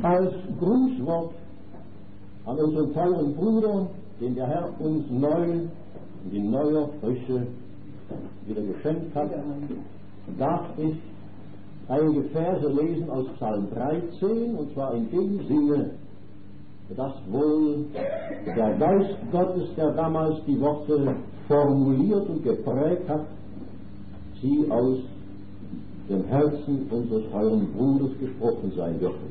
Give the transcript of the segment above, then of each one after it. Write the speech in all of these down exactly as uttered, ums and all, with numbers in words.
als Grußwort an unseren teuren Bruder, den der Herr uns neu in neuer Frische wieder geschenkt hat, darf ich einige Verse lesen aus Psalm dreizehn, und zwar in dem Sinne, dass wohl der Geist Gottes, der damals die Worte formuliert und geprägt hat, sie aus dem Herzen unseres teuren Bruders gesprochen sein dürfen.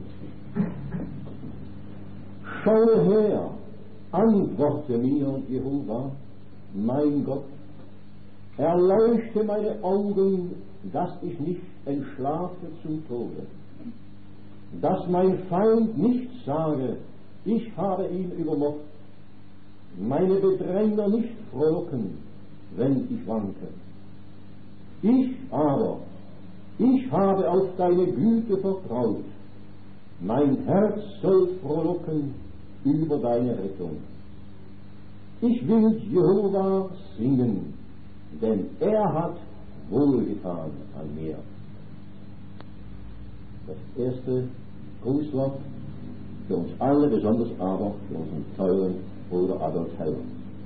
Schaue her, antworte mir, Jehova, mein Gott, erleuchte meine Augen, dass ich nicht entschlafe zum Tode, dass mein Feind nicht sage, ich habe ihn übermocht, meine Bedränger nicht frohlocken, wenn ich wanke. Ich aber, ich habe auf deine Güte vertraut, mein Herz soll frohlocken über deine Rettung. Ich will Jehova singen, denn er hat wohlgetan an mir. Das erste Grußwort für uns alle, besonders aber für unseren teuren Bruder Adolf Heller.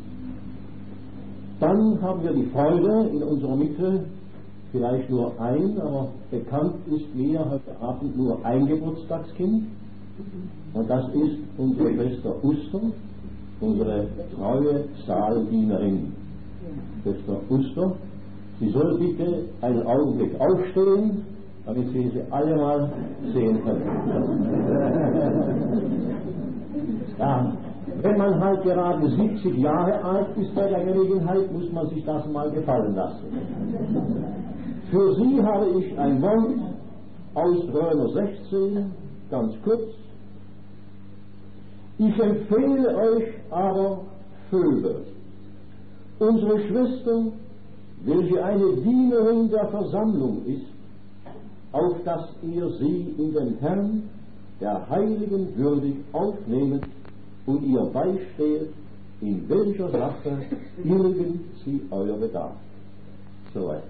Dann haben wir die Freude, in unserer Mitte vielleicht nur ein, aber bekannt ist mir heute Abend nur ein Geburtstagskind, und das ist unsere Schwester Uster, unsere treue Saaldienerin. Schwester Uster, sie soll bitte einen Augenblick aufstehen, damit Sie sie alle mal sehen können. Ja, wenn man halt gerade siebzig Jahre alt ist bei der Gelegenheit, muss man sich das mal gefallen lassen. Für Sie habe ich ein Wort aus Römer sechzehn, ganz kurz. Ich empfehle euch aber Phoebe, unsere Schwester, welche eine Dienerin der Versammlung ist, auf dass ihr sie in den Herrn, der Heiligen, würdig aufnehmet und ihr beisteht, in welcher Sache irgend sie euer bedarf. Soweit.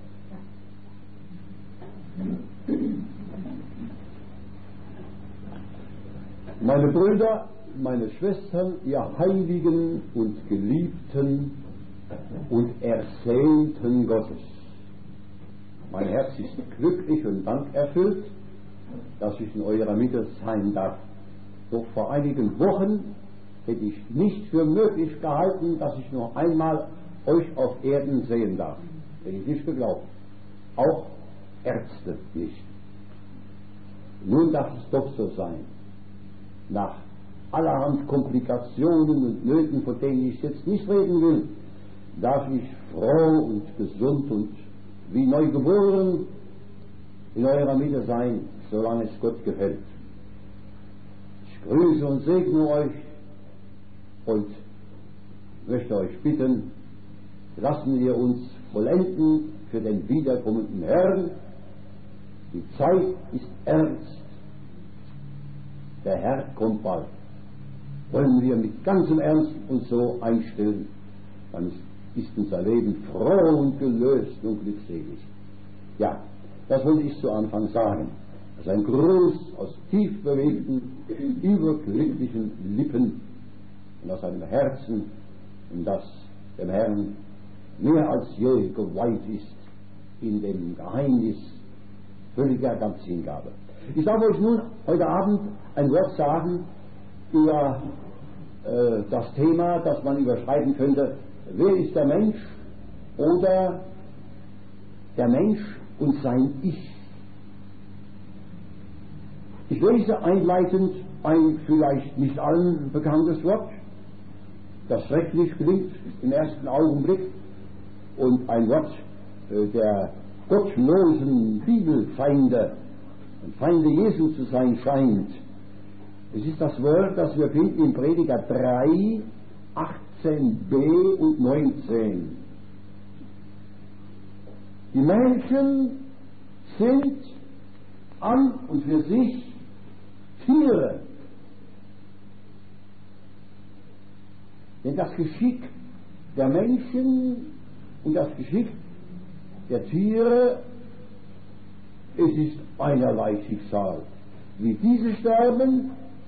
Meine Brüder, meine Schwestern, ihr Heiligen und Geliebten und Ersehnten Gottes, mein Herz ist glücklich und dankerfüllt, dass ich in eurer Mitte sein darf. Doch vor einigen Wochen hätte ich nicht für möglich gehalten, dass ich nur einmal euch auf Erden sehen darf. Hätte ich nicht geglaubt. Auch Ärzte nicht. Nun darf es doch so sein. Nach allerhand Komplikationen und Nöten, von denen ich jetzt nicht reden will, darf ich froh und gesund und wie neugeboren in eurer Mitte sein, solange es Gott gefällt. Ich grüße und segne euch und möchte euch bitten, lassen wir uns vollenden für den wiederkommenden Herrn. Die Zeit ist ernst. Der Herr kommt bald. Wollen wir mit ganzem Ernst uns so einstellen, dann ist unser Leben froh und gelöst und glückselig. Ja, das wollte ich zu Anfang sagen. Das ist ein Gruß aus tief bewegten, überglücklichen Lippen und aus einem Herzen, das dem Herrn mehr als je geweiht ist in dem Geheimnis völliger Ganzhingabe. Ich darf euch nun heute Abend ein Wort sagen über äh, das Thema, das man überschreiben könnte: Wer ist der Mensch oder der Mensch und sein Ich? Ich lese einleitend ein vielleicht nicht allen bekanntes Wort, das schrecklich klingt im ersten Augenblick, und ein Wort äh, der gottlosen Bibelfeinde und Feinde Jesu zu sein scheint. Es ist das Wort, das wir finden in Prediger drei, achtzehn b und neunzehn. Die Menschen sind an und für sich Tiere. Denn das Geschick der Menschen und das Geschick der Tiere, es ist einerlei Schicksal. Wie diese sterben,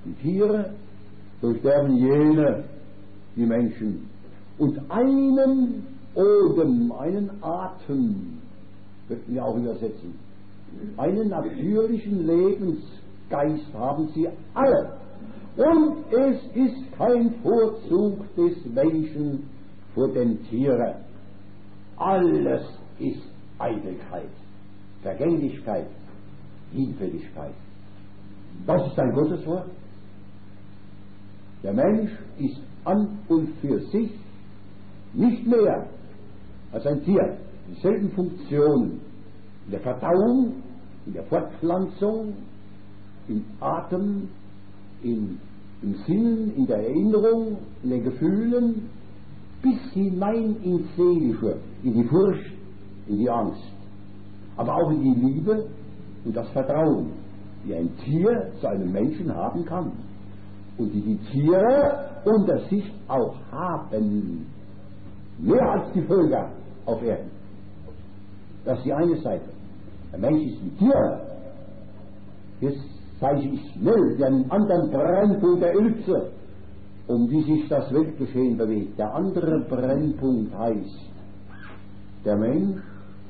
die Tiere, so sterben jene, die Menschen. Und einen Odem, einen Atem, könnten wir auch übersetzen, einen natürlichen Lebensgeist haben sie alle. Und es ist kein Vorzug des Menschen vor den Tieren. Alles ist Eitelkeit, Vergänglichkeit, Hinfälligkeit. Das ist ein Gotteswort. Der Mensch ist an und für sich nicht mehr als ein Tier. Dieselben Funktionen in der Verdauung, in der Fortpflanzung, im Atem, in, im Sinn, in der Erinnerung, in den Gefühlen, bis hinein ins Seelische, in die Furcht, in die Angst, aber auch in die Liebe und das Vertrauen, die ein Tier zu einem Menschen haben kann und die die Tiere unter sich auch haben, mehr als die Völker auf Erden. Das ist die eine Seite. Der Mensch ist ein Tier. Jetzt zeige ich schnell den anderen Brennpunkt der Ellipse, um die sich das Weltgeschehen bewegt. Der andere Brennpunkt heißt, der Mensch,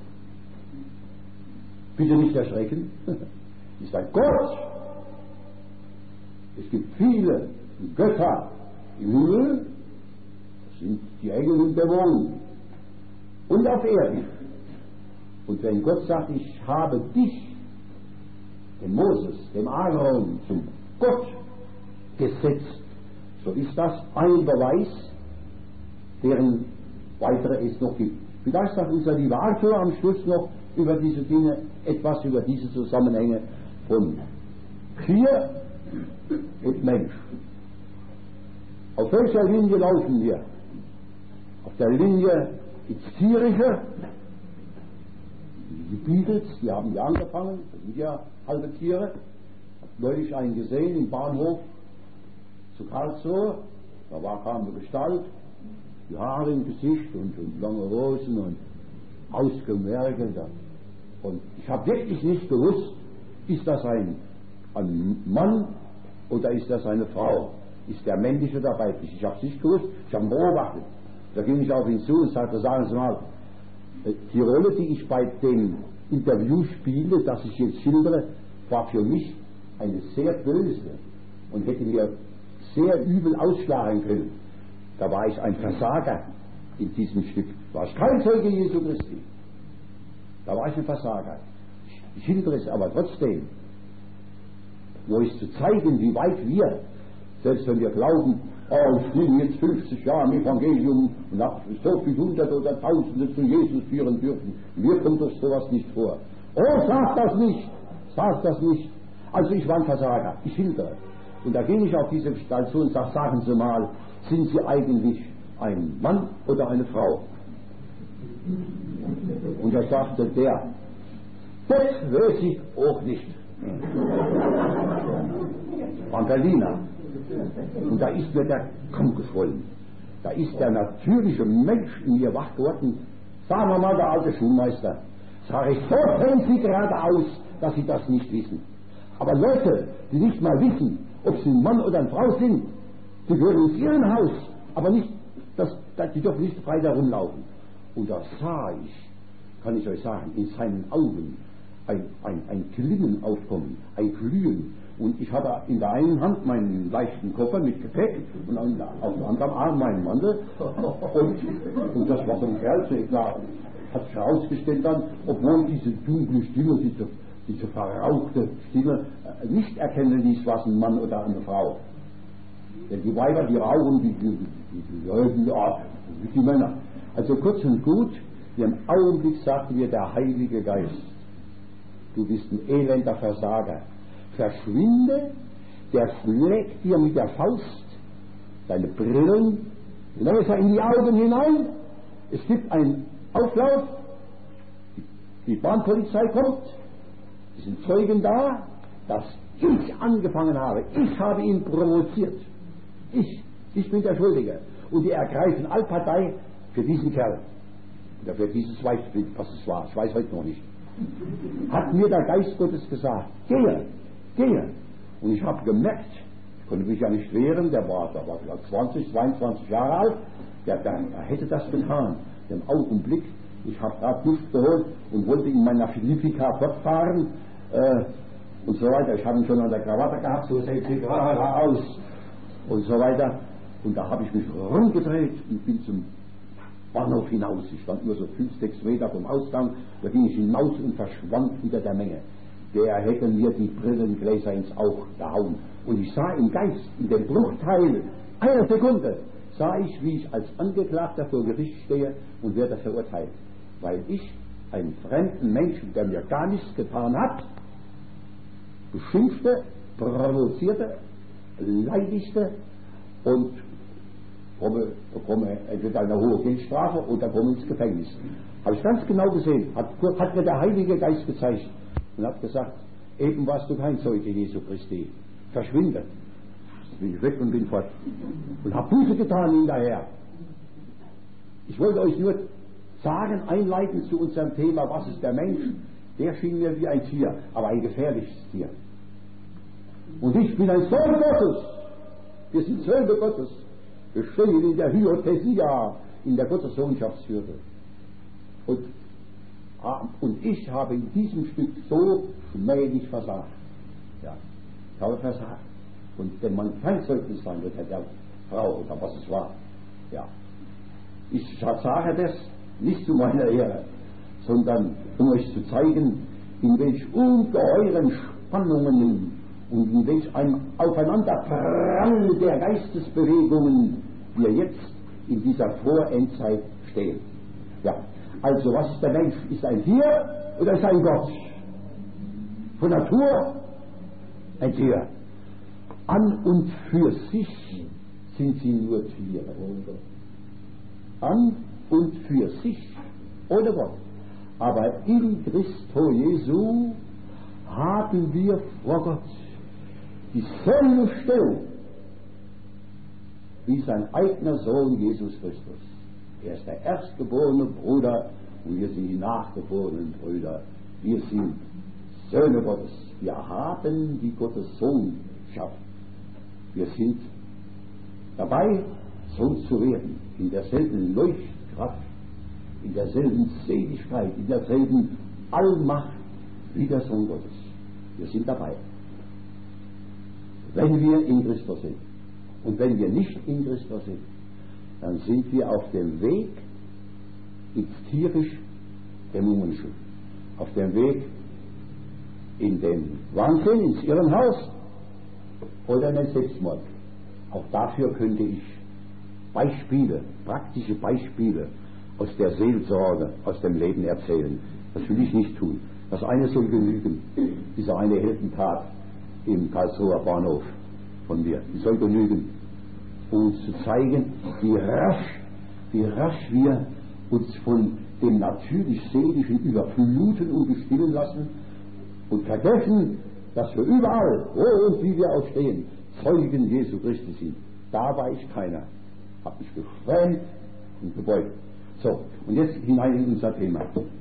bitte nicht erschrecken, ist ein Gott. Es gibt viele Götter im Himmel, das sind die Engel und Dämonen, und auf Erden. Und wenn Gott sagt, ich habe dich, dem Moses, dem Aaron, zum Gott gesetzt, so ist das ein Beweis, deren weitere es noch gibt. Vielleicht sagt unser lieber Arthur am Schluss noch über diese Dinge etwas, über diese Zusammenhänge von Tier und Mensch. Auf welcher Linie laufen wir? Auf der Linie ins Tierische. Die Beatles, die haben ja angefangen, das sind ja halbe Tiere. Ich habe neulich einen gesehen im Bahnhof zu Karlsruhe, da war kam eine Gestalt, die Haare im Gesicht und, und lange Hosen und ausgemergelt. Und ich habe wirklich nicht gewusst, ist das ein, ein Mann oder ist das eine Frau? Ist der männlich oder weiblich? Ich habe es nicht gewusst, ich habe ihn beobachtet. Da ging ich auf ihn zu und sagte, sagen Sie mal, die Rolle, die ich bei dem Interview spiele, das ich jetzt schildere, war für mich eine sehr böse und hätte mir sehr übel ausschlagen können. Da war ich ein Versager in diesem Stück. Da war ich kein Zeuge Jesu Christi. Da war ich ein Versager. Ich schildere es aber trotzdem, wo es zu zeigen, wie weit wir, selbst wenn wir glauben, oh, ich bin jetzt fünfzig Jahre im Evangelium und habe so viele Hunderte oder Tausende zu Jesus führen dürfen. Mir kommt doch sowas nicht vor. Oh, sag das nicht! Sag das nicht! Also ich war ein Versager. Ich schildere. Und da ging ich auf diese Gestalt zu und sage, sagen Sie mal, sind Sie eigentlich ein Mann oder eine Frau? Und da sagte der, das weiß ich auch nicht. War ein Berliner. Und da ist mir der Kamm geschwollen. Da ist der natürliche Mensch in mir wach geworden. Sagen wir mal, der alte Schulmeister. Sag ich, so sehen Sie gerade aus, dass Sie das nicht wissen. Aber Leute, die nicht mal wissen, ob sie ein Mann oder eine Frau sind, die gehören in ihrem Haus, aber nicht, dass, dass die dürfen nicht frei da rumlaufen. Und da sah ich, kann ich euch sagen, in seinen Augen ein, ein, ein Glimmen aufkommen, ein Glühen. Und ich hatte in der einen Hand meinen leichten Koffer mit Gepäck und auf dem anderen Arm meinen Mantel. Und, und das war so ein Kerl, so klar, hat sich herausgestellt dann, obwohl diese dunkle Stimme, diese, diese verrauchte Stimme äh, nicht erkennen ließ, was ein Mann oder eine Frau. Denn die Weiber, die rauchen, die, die, die, die Leute, ja, wie die Männer. Also kurz und gut, im Augenblick sagte mir der Heilige Geist, du bist ein elender Versager. Verschwinde, der schlägt dir mit der Faust deine Brillen in die Augen hinein. Es gibt einen Auflauf, die Bahnpolizei kommt, es sind Zeugen da, dass ich angefangen habe. Ich habe ihn provoziert. Ich, ich bin der Schuldige. Und die ergreifen Allpartei für diesen Kerl. Oder für dieses Weibsbild, was es war. Ich weiß heute noch nicht. Hat mir der Geist Gottes gesagt, gehe, gehe. Und ich habe gemerkt, konnte mich ja nicht wehren, der war, der war vielleicht zwanzig, zweiundzwanzig Jahre alt, der, der, der hätte das getan. Im Augenblick, ich habe gerade Luft geholt und wollte in meiner Philippika fortfahren äh, und so weiter. Ich habe ihn schon an der Krawatte gehabt, so sieht sie gerade aus und so weiter. Und da habe ich mich rumgedreht und bin zum Bahnhof hinaus. Ich stand nur so fünf, sechs Meter vom Ausgang, da ging ich hinaus und verschwand unter der Menge. Der hätte mir die Brillengläser ins Auge gehauen. Und ich sah im Geist, in dem Bruchteil einer Sekunde, sah ich, wie ich als Angeklagter vor Gericht stehe und werde verurteilt. Weil ich einen fremden Menschen, der mir gar nichts getan hat, beschimpfte, provozierte, leidigte und komme, bekomme entweder eine hohe Geldstrafe oder komme ins Gefängnis. Habe ich ganz genau gesehen, hat, hat mir der Heilige Geist gezeigt und hat gesagt, eben warst du kein Zeuge Jesu Christi, verschwinde. Bin ich weg und bin fort. Und habe Buße getan hinterher. Ich wollte euch nur sagen, einleiten zu unserem Thema, was ist der Mensch? Der schien mir wie ein Tier, aber ein gefährliches Tier. Und ich bin ein Sohn Gottes. Wir sind Söhne Gottes. Wir stehen in der Hyothesia, in der Gottessohnschaftsfürde. Und, und ich habe in diesem Stück so schmählich versagt. Ja, ich habe versagt. Und wenn man kein Zeugnis sein wird, der Frau oder was es war. Ja. Ich sage das nicht zu meiner Ehre, sondern um euch zu zeigen, in welch ungeheuren Spannungen und in welch einem Aufeinanderprall der Geistesbewegungen wir jetzt in dieser Vorendzeit stehen. Ja. Also was ist der Mensch? Ist ein Tier oder ist ein Gott? Von Natur ein Tier. An und für sich sind sie nur Tiere. An und für sich, ohne Gott. Aber in Christo Jesu haben wir vor Gott dieselbe Stellung wie sein eigener Sohn Jesus Christus. Er ist der erstgeborene Bruder und wir sind die nachgeborenen Brüder. Wir sind Söhne Gottes. Wir haben die Gottessohnschaft. Wir sind dabei, Sohn zu werden, in derselben Leuchtkraft, in derselben Seligkeit, in derselben Allmacht wie der Sohn Gottes. Wir sind dabei. Wenn wir in Christus sind. Und wenn wir nicht in Christus sind, dann sind wir auf dem Weg ins tierisch-dämonische, auf dem Weg in den Wahnsinn, ins Irrenhaus oder in den Selbstmord. Auch dafür könnte ich Beispiele, praktische Beispiele aus der Seelsorge, aus dem Leben erzählen. Das will ich nicht tun. Das eine soll genügen, diese eine Heldentat im Karlsruher Bahnhof von mir. Die soll genügen, um uns zu zeigen, wie rasch, wie rasch wir uns von dem natürlich-seelischen überfluten und bestimmen lassen und vergessen, dass wir überall, wo und wie wir auch stehen, Zeugen Jesu Christi sind. Da war ich keiner. Hab mich geschämt und gebeugt. So, und jetzt hinein in unser Thema.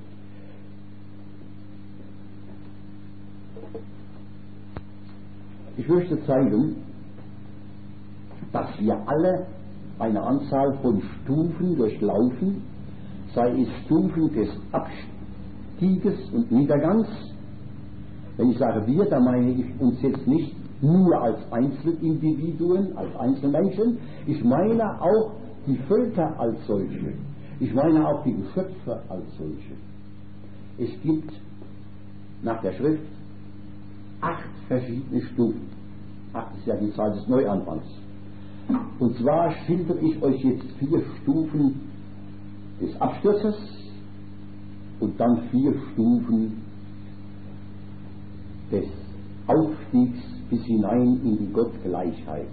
Ich möchte zeigen, dass wir alle eine Anzahl von Stufen durchlaufen, sei es Stufen des Abstieges und Niedergangs. Wenn ich sage wir, dann meine ich uns jetzt nicht nur als Einzelindividuen, als Einzelmenschen, ich meine auch die Völker als solche, ich meine auch die Geschöpfe als solche. Es gibt nach der Schrift acht verschiedene Stufen. Acht ist ja die Zahl des Neuanfangs. Und zwar schildere ich euch jetzt vier Stufen des Absturzes und dann vier Stufen des Aufstiegs bis hinein in die Gottgleichheit,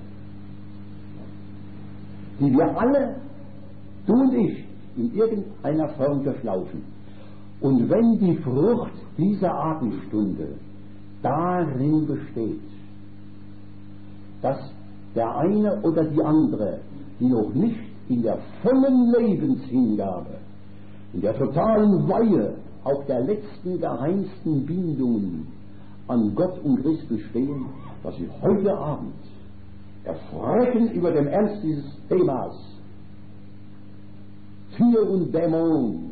die wir alle, du und ich, in irgendeiner Form durchlaufen. Und wenn die Frucht dieser Atemstunde darin besteht, dass der eine oder die andere, die noch nicht in der vollen Lebenshingabe, in der totalen Weihe, auch der letzten geheimsten Bindungen an Gott und Christus stehen, dass sie heute Abend erschrecken über den Ernst dieses Themas. Tier und Dämon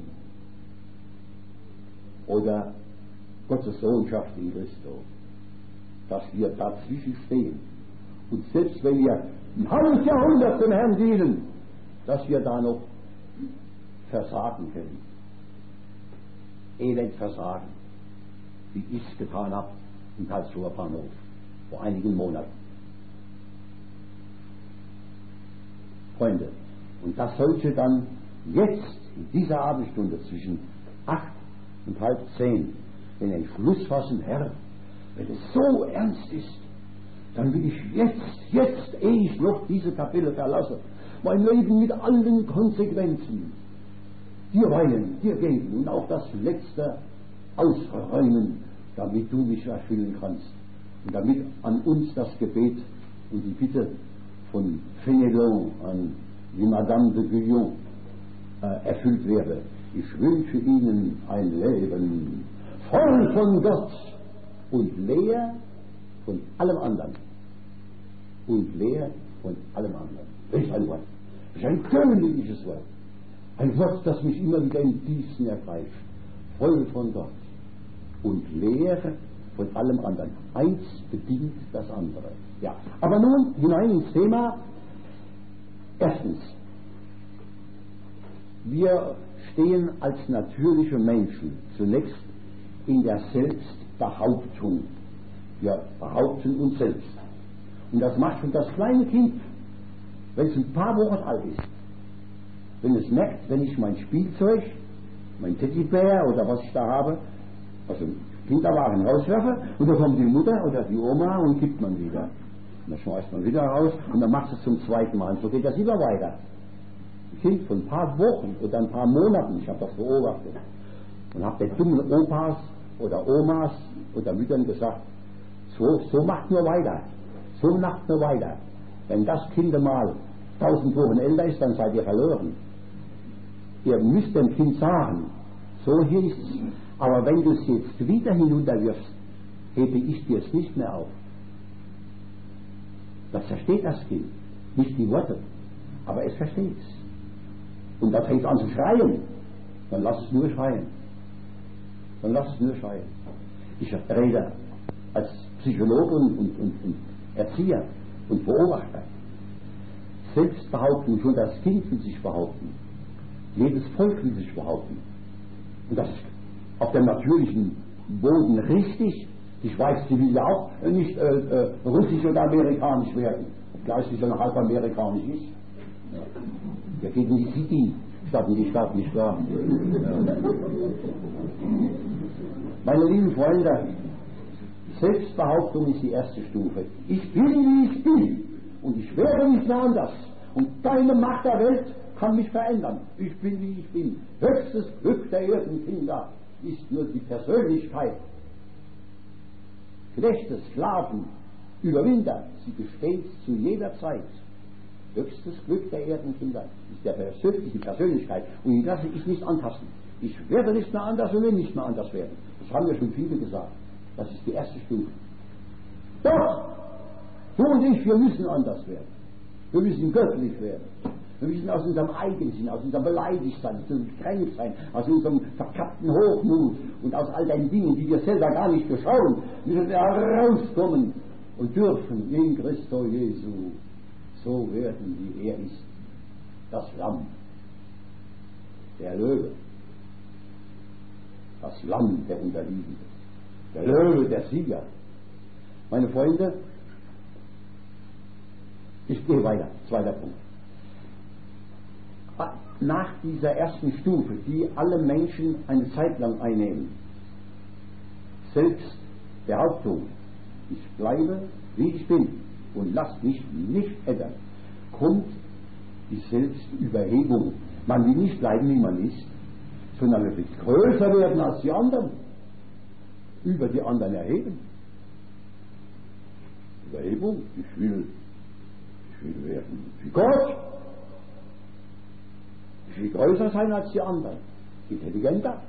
oder Gottes Sohnschaft in Christus, dass wir dazwischen stehen und selbst wenn wir ein halbes Jahrhundert dem Herrn dienen, dass wir da noch versagen können. Elend versagen, wie ich es getan habe im Karlsruher Bahnhof vor einigen Monaten. Freunde, und das sollte dann jetzt in dieser Abendstunde zwischen acht und halb zehn den Entschluss fassen, Herr, wenn es so ernst ist, dann will ich jetzt, jetzt, ehe ich noch diese Kapelle verlasse, mein Leben mit allen Konsequenzen dir weihen, dir geben und auch das Letzte ausräumen, damit du mich erfüllen kannst und damit an uns das Gebet und die Bitte von Fenelon an die Madame de Guyon äh, erfüllt werde. Ich wünsche Ihnen ein Leben voll von Gott und leer von allem anderen. Und leer von allem anderen. Welch ein Wort. Das ist ein königliches Wort. Ein Wort, das mich immer wieder in Diensten ergreift. Voll von Gott und leer von allem anderen. Eins bedingt das andere. Ja. Aber nun hinein ins Thema. Erstens, wir stehen als natürliche Menschen zunächst in der Selbstbehauptung. Wir behaupten uns selbst. Und das macht schon das kleine Kind, wenn es ein paar Wochen alt ist. Wenn es merkt, wenn ich mein Spielzeug, mein Teddybär oder was ich da habe, also Kinderwagen rauswerfe, und dann kommt die Mutter oder die Oma und gibt man wieder. Und dann schmeißt man wieder raus und dann macht es zum zweiten Mal. Und so geht das immer weiter. Ein Kind von ein paar Wochen oder ein paar Monaten, ich habe das beobachtet, und habe den dummen Opas oder Omas oder Müttern gesagt, so, so macht nur weiter, so macht nur weiter. Wenn das Kind mal tausend Wochen älter ist, dann seid ihr verloren. Ihr müsst dem Kind sagen, so hier ist es, aber wenn du es jetzt wieder hinunterwirfst, hebe ich dir es nicht mehr auf. Das versteht das Kind, nicht die Worte, aber es versteht es. Und dann fängt es an zu schreien, dann lass es nur schreien. Dann lass es nur schreien. Ich rede als Psychologe und, und, und, und Erzieher und Beobachter. Selbstbehauptung, schon das Kind will sich behaupten. Jedes Volk will sich behaupten. Und das ist auf dem natürlichen Boden richtig. Die Schweiz, die will ja auch nicht äh, äh, russisch oder amerikanisch werden. Obgleich sie schon halb amerikanisch ist. Ja. Der geht in die City, statt in die Stadt, nicht wahr? Ja. Meine lieben Freunde, Selbstbehauptung ist die erste Stufe. Ich bin, wie ich bin. Und ich werde nicht mehr anders. Und keine Macht der Welt kann mich verändern. Ich bin, wie ich bin. Höchstes Glück der Erdenkinder ist nur die Persönlichkeit. Knechte, Sklaven, Überwinder, sie besteht zu jeder Zeit. Höchstes Glück der Erdenkinder ist der persönliche Persönlichkeit. Und die lasse ich nicht anpassen. Ich werde nicht mehr anders und will nicht mehr anders werden. Das haben ja schon viele gesagt. Das ist die erste Stufe. Doch, du und ich, wir müssen anders werden. Wir müssen göttlich werden. Wir müssen aus unserem Eigensinn, aus unserem Beleidigtsein, aus unserem Kränktsein, aus unserem verkappten Hochmut und aus all den Dingen, die wir selber gar nicht beschauen, müssen wir herauskommen und dürfen in Christo Jesu so werden, wie er ist. Das Lamm, der Löwe, das Lamm der Unterliegende, der Löwe, der Sieger. Meine Freunde, ich gehe weiter. Zweiter Punkt. Nach dieser ersten Stufe, die alle Menschen eine Zeit lang einnehmen, Selbstbehauptung, ich bleibe, wie ich bin und lass mich nicht ändern, kommt die Selbstüberhebung. Man will nicht bleiben, wie man ist, sondern man will größer werden als die anderen, über die anderen erheben. Überhebung, ich will Ich will werden wie Gott. Ich will größer sein als die anderen. Intelligenter,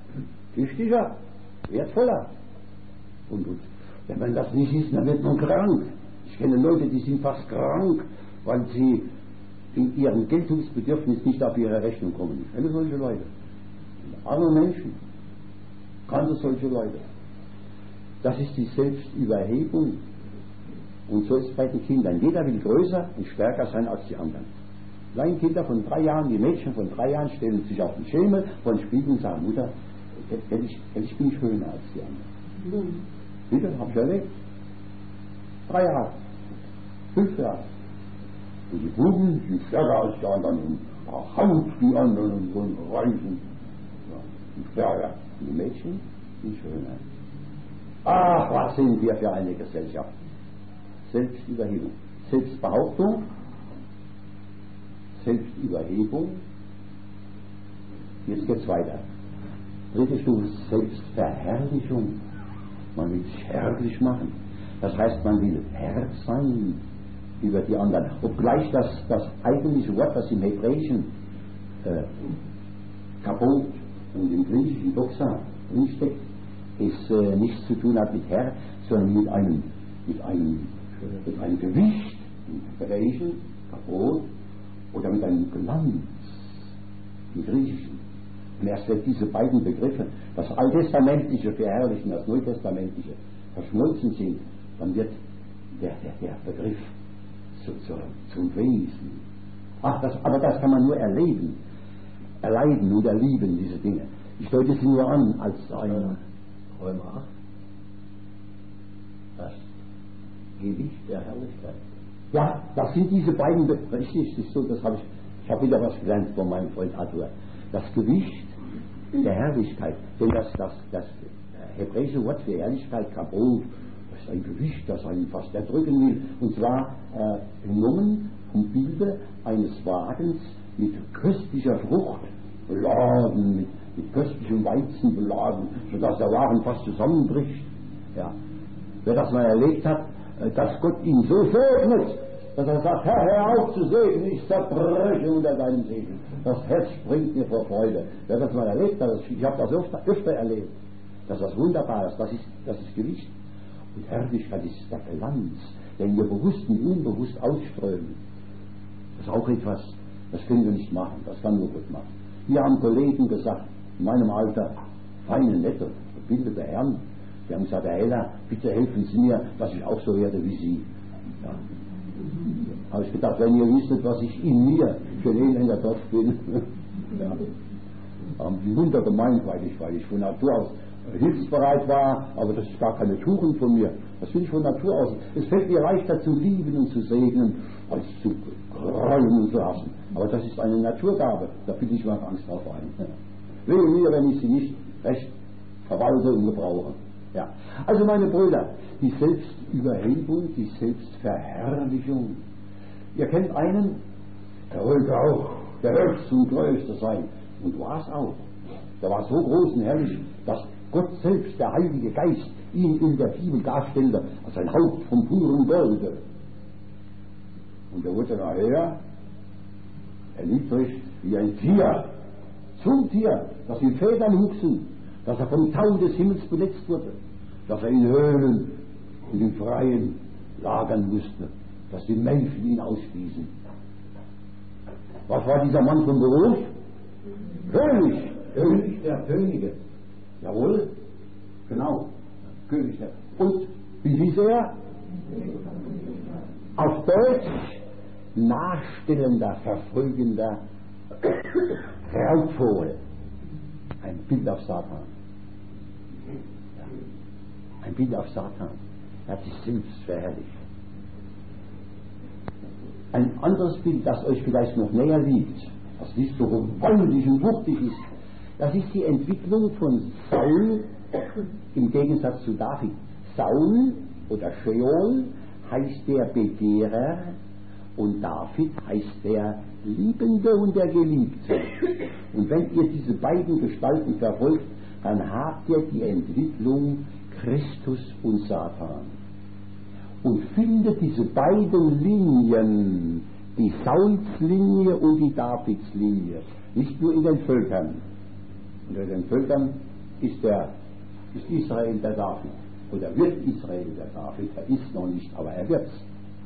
tüchtiger, wertvoller. Und, und wenn man das nicht ist, dann wird man krank. Ich kenne Leute, die sind fast krank, weil sie in ihrem Geltungsbedürfnis nicht auf ihre Rechnung kommen. Ich kenne solche Leute. Arme Menschen. Kannte solche Leute. Das ist die Selbstüberhebung. Und so ist es bei den Kindern. Jeder will größer und stärker sein als die anderen. Kleinkinder von drei Jahren, die Mädchen von drei Jahren stellen sich auf den Schemel von Spiegel und sagen, Mutter, ich, ich bin schöner als die anderen. Mhm. Bitte, hab ich erlebt. Drei Jahre. Fünf Jahre. Und die Buben sind stärker als die anderen und haut die anderen und so reichen. Ja, und stärker. Und die Mädchen sind schöner. Ach, was sind wir für eine Gesellschaft? Selbstüberhebung. Selbstbehauptung. Selbstüberhebung. Jetzt geht's weiter. Dritte Stufe, Selbstverherrlichung. Man will sich herrlich machen. Das heißt, man will Herr sein über die anderen. Obgleich das, das eigentliche Wort, das im Hebräischen äh, Kabot und im Griechischen Doxa drinsteckt, es äh, nichts zu tun hat mit Herr, sondern mit einem, mit einem, mit einem Gewicht im Hebräischen Kabot oder mit einem Glanz im Griechischen. Und erst wenn diese beiden Begriffe, das Alttestamentliche verherrlichen, das Neutestamentliche verschmolzen sind, dann wird der, der, der Begriff zu, zu, zum Wesen. Ach, das, aber das kann man nur erleben, erleiden und erleben, diese Dinge. Ich deute sie nur an als ein Römer acht. Das Gewicht der Herrlichkeit. Ja, das sind diese beiden Begriffe. Richtig, ist so, das habe ich, ich habe wieder was gelernt von meinem Freund Arthur. Das Gewicht der Herrlichkeit, denn das, das, das hebräische Wort für Herrlichkeit, Kabot, das ist ein Gewicht, das einen fast erdrücken will, und zwar äh, genommen vom Bilde eines Wagens mit köstlicher Frucht beladen, mit, mit köstlichem Weizen beladen, sodass der Wagen fast zusammenbricht. Ja. Wer das mal erlebt hat, äh, dass Gott ihn so segnet, dass er sagt, Herr, hör auf zu segnen, ich zerbreche unter deinem Segen. Das Herz springt mir vor Freude. Wer das mal erlebt hat, ich habe das öfter, öfter erlebt, dass das wunderbar ist, das ist, das ist Gewicht. Und Herrlichkeit ist der Glanz, den wir bewusst und unbewusst ausströmen. Das ist auch etwas, das können wir nicht machen, das kann nur Gott machen. Wir haben Kollegen gesagt, in meinem Alter, feine, nette, gebildete Herren, die haben gesagt, Herr Heller, bitte helfen Sie mir, dass ich auch so werde wie Sie. Ja. Habe ich gedacht, wenn ihr wüsstet, was ich in mir für ein elender Topf bin. Ja. Haben die Wunder gemeint, weil ich, weil ich von Natur aus hilfsbereit war, aber das ist gar keine Tugend von mir. Das bin ich von Natur aus. Es fällt mir leichter zu lieben und zu segnen, als zu gräulen und zu hassen. Aber das ist eine Naturgabe, da bin ich mal Angst drauf ein. Wehe mir, wenn ich sie nicht recht verwalte und gebrauche. Ja. Also meine Brüder, die Selbstüberhebung, die Selbstverherrlichung. Ihr kennt einen, der wollte auch der Höchste und Größte sein. Und war es auch. Der war so groß und herrlich, dass Gott selbst, der Heilige Geist, ihn in der Bibel darstellte als ein Haupt vom puren Golde. Und er wurde nachher erniedrigt wie ein Tier, zum Tier, das in Federn wuchsen, dass er vom Tau des Himmels benetzt wurde, dass er in Höhlen und in Freien lagern musste, dass die Menschen ihn auswiesen. Was war dieser Mann von Beruf? König, König der Könige. Jawohl, genau, König der. Und wie hieß er? Auf Deutsch nachstellender, verfolgender Raubvogel. Ein Bild auf Satan. Ja. Ein Bild auf Satan. Er hat sich selbst verherrlicht. Ein anderes Bild, das euch vielleicht noch näher liegt, das nicht so gewaltig und wuchtig ist, das ist die Entwicklung von Saul im Gegensatz zu David. Saul oder Sheol heißt der Begehrer und David heißt der Liebende und der Geliebte. Und wenn ihr diese beiden Gestalten verfolgt, dann habt ihr die Entwicklung Christus und Satan. Und findet diese beiden Linien, die Sauls-Linie und die Davids-Linie, nicht nur in den Völkern. Unter den Völkern ist, der, ist Israel der David, oder wird Israel der David, er ist noch nicht, aber er wird's.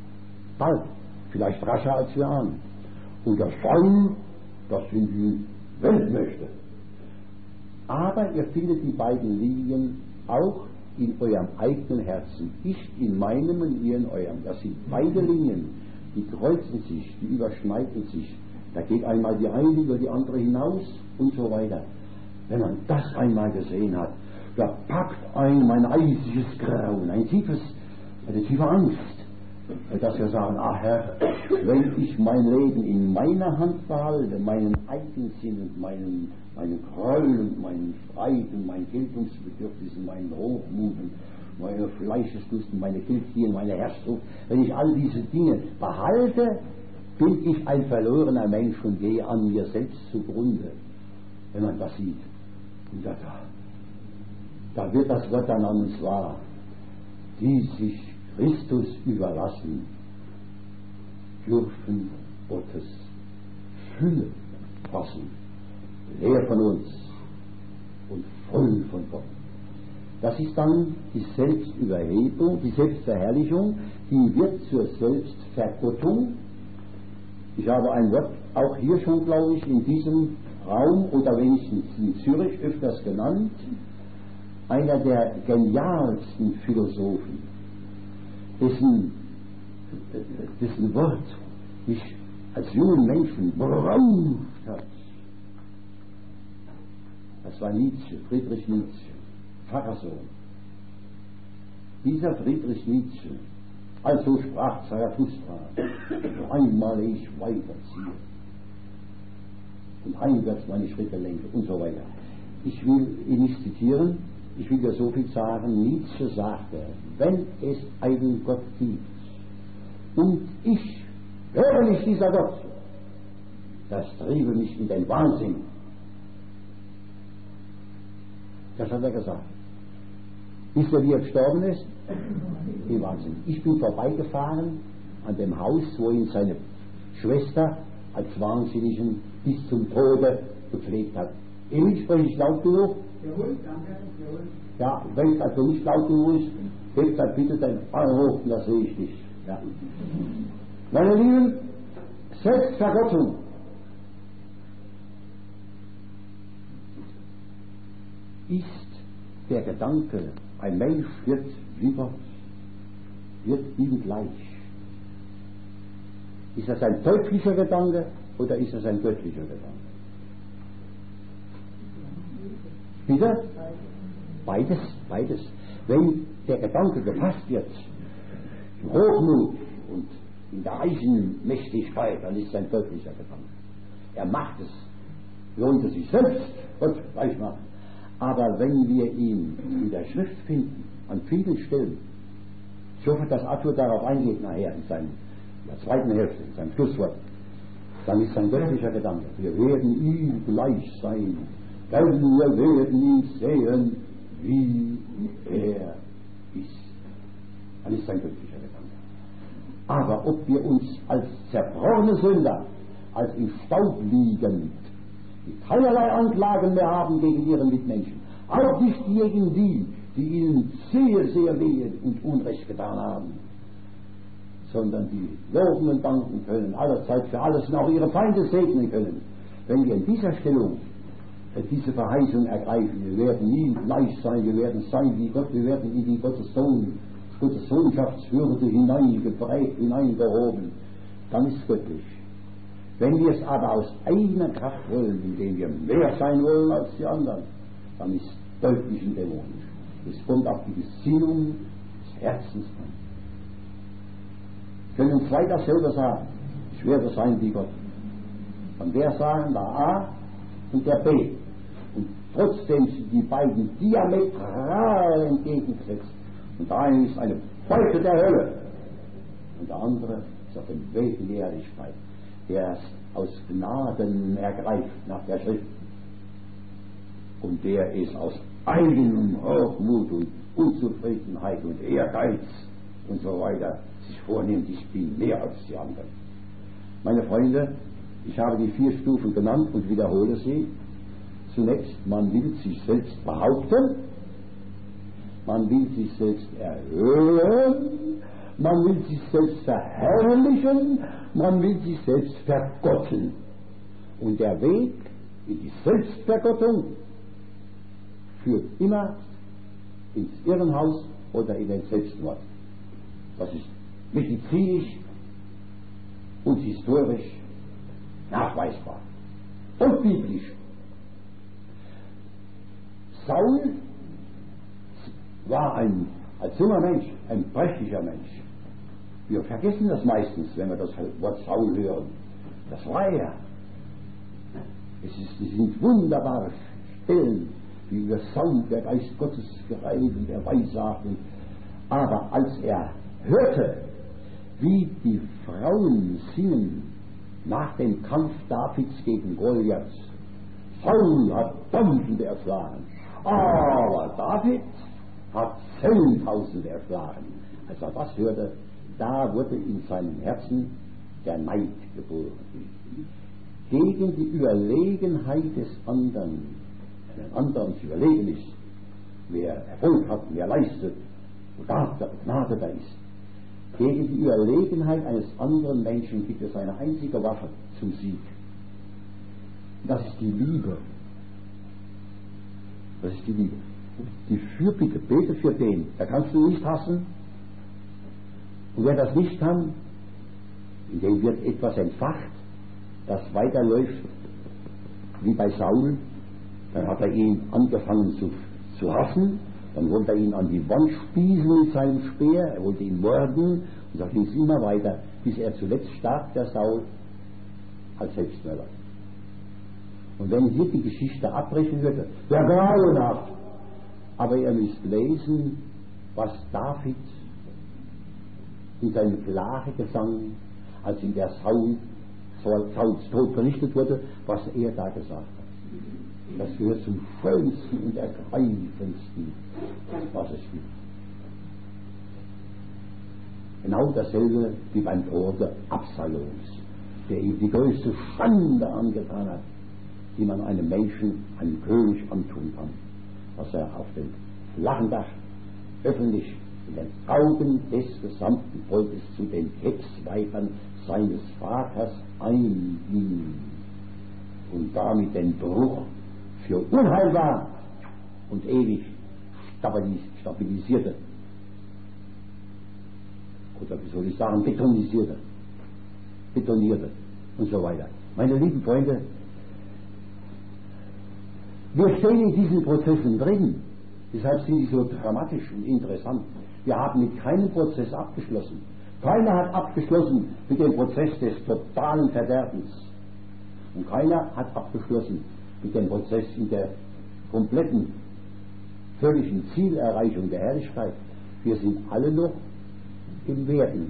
bald, vielleicht rascher als wir ahnen. Und der Schein, das sind die Weltmächte. Aber ihr findet die beiden Linien auch in eurem eigenen Herzen. Ich in meinem und ihr in eurem. Das sind beide Linien, die kreuzen sich, die überschneiden sich. Da geht einmal die eine über die andere hinaus und so weiter. Wenn man das einmal gesehen hat, da packt ein mein eisiges Grauen, ein tiefes, eine tiefe Angst, dass wir sagen, ach Herr, wenn ich mein Leben in meiner Hand behalte, meinen Eigensinn und meinen, meinen Groll und meinen Streit und mein Geltungsbedürfnis und meinen Hochmut und meine Fleischeslust und meine Geldgier und meine Herrschaft, wenn ich all diese Dinge behalte, bin ich ein verlorener Mensch und gehe an mir selbst zugrunde, wenn man das sieht. Und da, da wird das Wort dann an uns wahr, die sich Christus überlassen, dürfen Gottes Fülle fassen, leer von uns und voll von Gott. Das ist dann die Selbstüberhebung, die Selbstverherrlichung, die wird zur Selbstvergottung. Ich habe ein Wort auch hier schon, glaube ich, in diesem Raum oder wenigstens in Zürich öfters genannt, einer der genialsten Philosophen, dessen, dessen Wort mich als jungen Menschen beraubt hat. Das war Nietzsche, Friedrich Nietzsche, Pfarrersohn. Dieser Friedrich Nietzsche, also sprach Zarathustra, einmal ich weiterziehe und heimwärts meine Schritte lenke und so weiter. Ich will ihn nicht zitieren, ich will dir so viel sagen. Nietzsche sagte, wenn es einen Gott gibt und ich höre nicht dieser Gott, das triebe mich in den Wahnsinn. Das hat er gesagt. Wisst ihr, wie er gestorben ist? Im Wahnsinn. Ich bin vorbeigefahren an dem Haus, wo ihn seine Schwester als Wahnsinnigen bis zum Tode gepflegt hat. Emil, spreche ich laut genug? Ja, wenn es also nicht laut genug ist, hebt dann bitte dein Arm hoch, das sehe ich nicht. Ja. Meine Lieben, Selbstvergottung. Ist der Gedanke, ein Mensch wird wie Gott, wird ihm gleich. Ist das ein teuflischer Gedanke oder ist das ein göttlicher Gedanke? Bitte? Beides, beides. Wenn der Gedanke gefasst wird, im Hochmut und in der Eigenmächtigkeit, dann ist es ein göttlicher Gedanke. Er macht es, wollte sich selbst Gott gleich machen. Aber wenn wir ihn in der Schrift finden, an vielen Stellen, ich hoffe, dass Arthur darauf eingeht nachher in, seinem, in der zweiten Hälfte, in seinem Schlusswort, dann ist ein göttlicher Gedanke. Wir werden ihm gleich sein, denn wir werden ihn sehen, wie er ist. Dann ist ein göttlicher Gedanke. Aber ob wir uns als zerbrochene Sünder, als im Staub liegend, die keinerlei Anklagen mehr haben gegen ihren Mitmenschen, auch nicht gegen die, die ihnen sehr, sehr wehe und Unrecht getan haben, sondern die loben und danken können, allerzeit für alles und auch ihre Feinde segnen können. Wenn wir in dieser Stellung diese Verheißung ergreifen, wir werden ihm gleich sein, wir werden sein wie Gott, wir werden in die Gottes Sohn, Gottes Sohnschaftswürde hineingeprägt, hineingehoben, dann ist es göttlich. Wenn wir es aber aus eigener Kraft wollen, indem wir mehr sein wollen als die anderen, dann ist es deutlich und dämonisch. Es kommt auf die Gesinnung des Herzens an. Wir können zwei dasselbe sagen. Ich werde sein wie Gott. Von der sagen der A und der B. Und trotzdem sind die beiden diametral entgegengesetzt. Und der eine ist eine Beute der Hölle. Und der andere ist auf dem Weg in die Ehrlichkeit, der es aus Gnaden ergreift nach der Schrift. Und der ist aus eigenem Hochmut und Unzufriedenheit und Ehrgeiz und so weiter sich vornimmt, ich bin mehr als die anderen. Meine Freunde, ich habe die vier Stufen genannt und wiederhole sie. Zunächst, man will sich selbst behaupten, man will sich selbst erhöhen man will sich selbst verherrlichen, man will sich selbst vergotten. Und der Weg in die Selbstvergottung führt immer ins Irrenhaus oder in den Selbstmord. Das ist medizinisch und historisch nachweisbar und biblisch. Saul war ein, als junger Mensch, ein prächtiger Mensch. Wir vergessen das meistens, wenn wir das Wort Saul hören. Das war er. Es, ist, es sind wunderbare Stellen, wie über Saul der Geist Gottes gereiht und er weissagt. Aber als er hörte, wie die Frauen singen nach dem Kampf Davids gegen Goliath, Saul hat Tausende erschlagen, aber David hat Zehntausende erschlagen. Als er das hörte, da wurde in seinem Herzen der Neid geboren. Gegen die Überlegenheit des anderen, wenn ein anderer uns überlegen ist, wer Erfolg hat, wer leistet, begnadeter ist. Gegen die Überlegenheit eines anderen Menschen gibt es eine einzige Waffe zum Sieg. Das ist die Liebe. Das ist die Liebe. Die Fürbitte, bete für den, da kannst du nicht hassen. Und wer das nicht kann, in dem wird etwas entfacht, das weiterläuft wie bei Saul. Dann hat er ihn angefangen zu, zu hassen, dann wollte er ihn an die Wand spießen mit seinem Speer, er wollte ihn morden, und so ging es immer weiter, bis er zuletzt starb, der Saul, als Selbstmörder. Und wenn hier die Geschichte abbrechen würde, ja grauenhaft, aber ihr müsst lesen, was David in seinem Klagegesang, als in der Saul, Sauls Tod vernichtet wurde, was er da gesagt hat. Das gehört zum schönsten und ergreifendsten, was es gibt. Genau dasselbe wie beim Tode Absaloms, der ihm die größte Schande angetan hat, die man einem Menschen, einem König antun kann, dass er auf dem flachen Dach öffentlich in den Augen des gesamten Volkes zu den Ketzweibern seines Vaters einging und damit den Bruch für unheilbar und ewig stabilisierte, oder wie soll ich sagen, betonisierte, betonierte und so weiter. Meine lieben Freunde, wir stehen in diesen Prozessen drin, deshalb sind sie so dramatisch und interessant. Wir haben mit keinem Prozess abgeschlossen. Keiner hat abgeschlossen mit dem Prozess des totalen Verderbens. Und keiner hat abgeschlossen mit dem Prozess in der kompletten, völligen Zielerreichung der Herrlichkeit. Wir sind alle noch im Werden.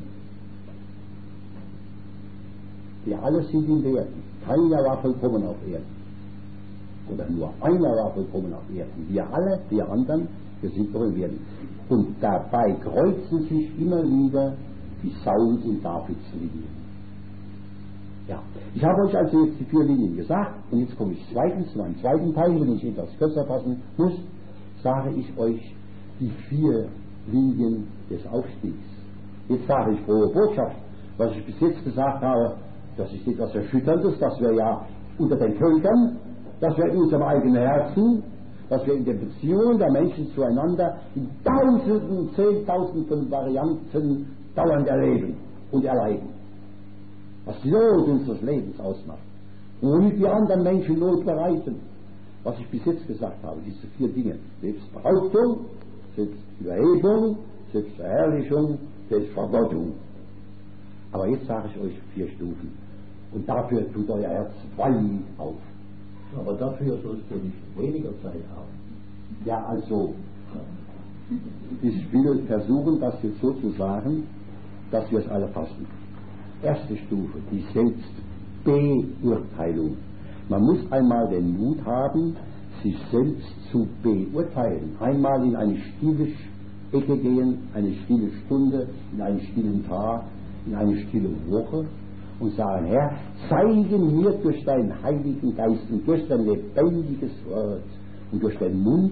Wir alle sind im Werden. Keiner war vollkommen auf Erden. Oder nur einer war vollkommen auf Erden. Wir alle, wir anderen, wir sind noch im Werden. Und dabei kreuzen sich immer wieder die Sauls und Davids Linien. Ja, ich habe euch also jetzt die vier Linien gesagt, und jetzt komme ich zweitens zu einem zweiten Teil, wenn ich etwas kürzer fassen muss, sage ich euch die vier Linien des Aufstiegs. Jetzt sage ich frohe Botschaft. Was ich bis jetzt gesagt habe, das ist etwas Erschütterndes, dass wir ja unter den Völkern, dass wir in unserem eigenen Herzen, dass wir in den Beziehungen der Menschen zueinander in Tausenden, Zehntausenden von Varianten dauernd erleben und erleiden. Was die Not unseres Lebens ausmacht. Und womit die anderen Menschen Not bereiten. Was ich bis jetzt gesagt habe, diese vier Dinge. Selbstbehauptung, Selbstüberhebung, Selbstverherrlichung, Selbstvergottung. Aber jetzt sage ich euch vier Stufen. Und dafür tut euer Herz weit auf. Aber dafür sollst du nicht weniger Zeit haben. Ja, also, ich will versuchen, das jetzt so zu sagen, dass wir es alle fassen. Erste Stufe, die Selbstbeurteilung. Man muss einmal den Mut haben, sich selbst zu beurteilen. Einmal in eine stille Ecke gehen, eine stille Stunde, in einen stillen Tag, in eine stille Woche und sagen, Herr, zeige mir durch deinen Heiligen Geist und durch dein lebendiges Wort und durch den Mund der Brüder, wie ich wirklich bin.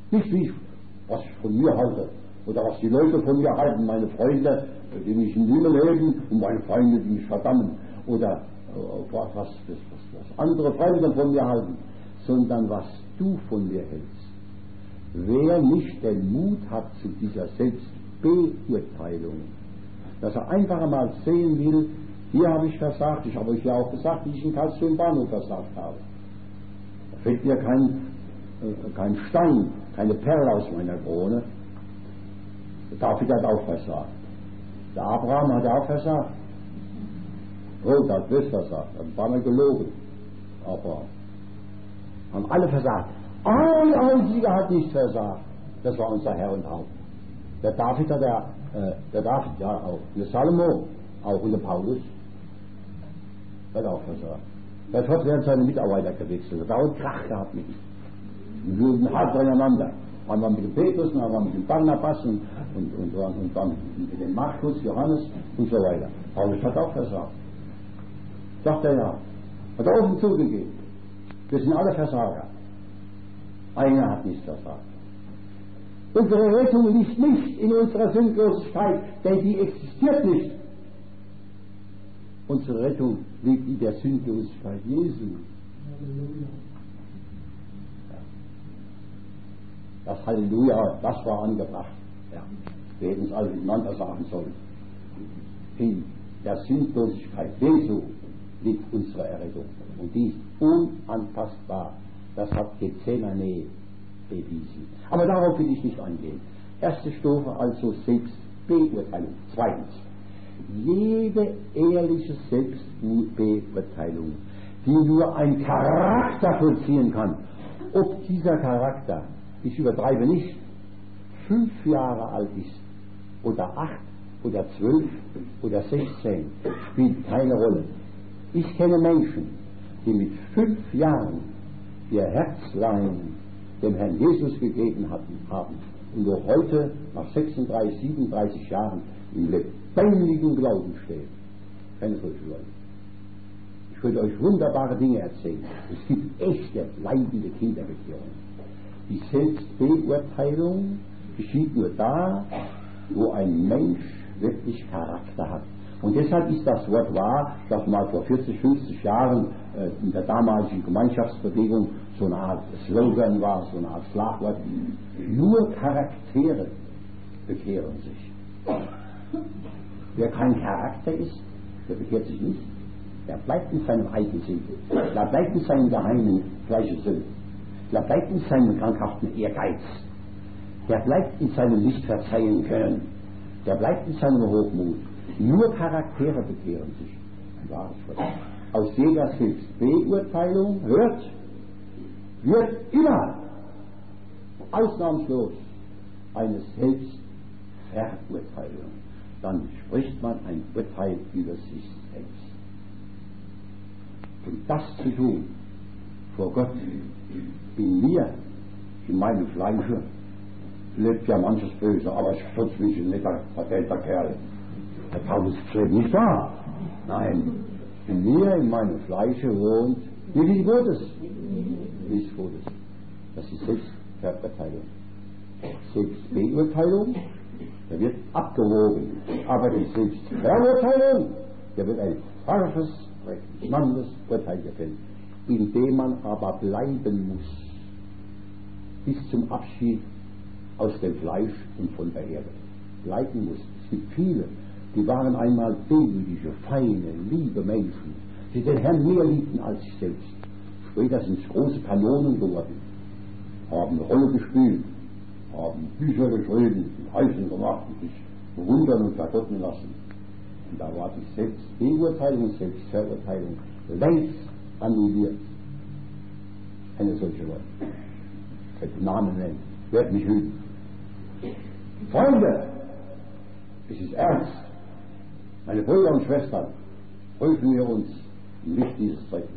Nicht wie ich, was ich von mir halte oder was die Leute von mir halten, meine Freunde, die mich in Himmel leben und meine Freunde, die mich verdammen oder äh, was, was, was andere Freunde von mir halten, sondern was du von mir hältst. Wer nicht den Mut hat zu dieser Selbstbeurteilung, dass er einfach einmal sehen will, hier habe ich versagt, ich habe euch ja auch gesagt, wie ich in Karlsruhe im Bahnhof versagt habe. Da fällt mir kein, äh, kein Stein, keine Perle aus meiner Krone. Der David hat auch versagt. Der Abraham hat auch versagt. Ruth hat das versagt, hat ein paar Mal gelogen. Aber haben alle versagt. Ein einziger hat nicht versagt. Das war unser Herr und Haupt. Der David hat der, äh, der David, ja auch. Der Salomo, auch und der Paulus. Hat auch versagt. Der hat während seine Mitarbeiter gewechselt. Hat auch einen Krach gehabt mit ihm. Wir wurden hart beieinander. Einmal mit dem Petrus, einmal mit dem Barnabas und, und, und, und dann mit dem Markus, Johannes und so weiter. Paulus hat auch versagt. Sagt er ja. Hat er offen zugegeben. Wir sind alle Versager. Einer hat nicht versagt. Unsere Rettung liegt nicht in unserer Sündlosigkeit, denn die existiert nicht. Unsere Rettung liegt in der Sündlosigkeit Jesu. Das Halleluja, das war angebracht. Ja. Wir hätten es alle miteinander sagen sollen. In der Sündlosigkeit Jesu liegt unsere Errettung. Und die ist unantastbar. Das hat Gethsemane bewiesen. Aber darauf will ich nicht eingehen. Erste Stufe also Selbstbeurteilung. Zweitens, jede ehrliche Selbstbeurteilung, die nur ein Charakter vollziehen kann, ob dieser Charakter, ich übertreibe nicht, fünf Jahre alt ist oder acht oder zwölf oder sechzehn, spielt keine Rolle. Ich kenne Menschen, die mit fünf Jahren ihr Herzlein dem Herrn Jesus gegeben hatten, haben und noch heute nach sechsunddreißig, siebenunddreißig Jahren im lebendigen Glauben stehen. Keine solche Leute. Ich würde euch wunderbare Dinge erzählen. Es gibt echte, leidende Kinderbekehrungen. Die Selbstbeurteilung geschieht nur da, wo ein Mensch wirklich Charakter hat. Und deshalb ist das Wort wahr, das mal vor vierzig, fünfzig Jahren äh, in der damaligen Gemeinschaftsbewegung so eine Art Slogan war, so eine Art Schlagwort. Nur Charaktere bekehren sich. Wer kein Charakter ist, der bekehrt sich nicht. Der bleibt in seinem Eigensinn. Der bleibt in seinem geheimen Fleischesinn. Der bleibt in seinem krankhaften Ehrgeiz. Der bleibt in seinem nicht verzeihen können. Der bleibt in seinem Hochmut. Nur Charaktere bekehren sich. Ein wahres Wort. Aus jeder Selbstbeurteilung hört, wird immer ausnahmslos eine Selbstverurteilung. Dann spricht man ein Urteil über sich selbst. Und das zu tun, vor Gott, in mir, in meinem Fleische, lebt ja manches Böse, aber ich schütze mich nicht, der vergelter Kerl. Der Paulus schreibt nicht wahr. Nein, in mir, in meinem Fleische wohnt nichts Gutes. Nichts Gutes. Das ist Selbstverurteilung. Selbstbeurteilung, da wird abgewogen. Aber die Selbstverurteilung, da wird ein scharfes, rechnendes Urteil gefällt, indem man aber bleiben muss, bis zum Abschied aus dem Fleisch und von der Erde. Bleiben muss. Es gibt viele, die waren einmal demütige, feine, liebe Menschen, die den Herrn mehr liebten als sich selbst. Später sind es große Kanonen geworden, haben eine Rolle gespielt, haben Bücher geschrieben, Reisen gemacht und sich bewundern und vergotten lassen. Und da war die Selbstbeurteilung und Selbstverurteilung längst annulliert. Eine solche Leute. Ich könnte Namen nennen, werd mich hüten. Freunde, es ist ernst. Meine Brüder und Schwestern, prüfen wir uns im Licht dieses Zeugnisses.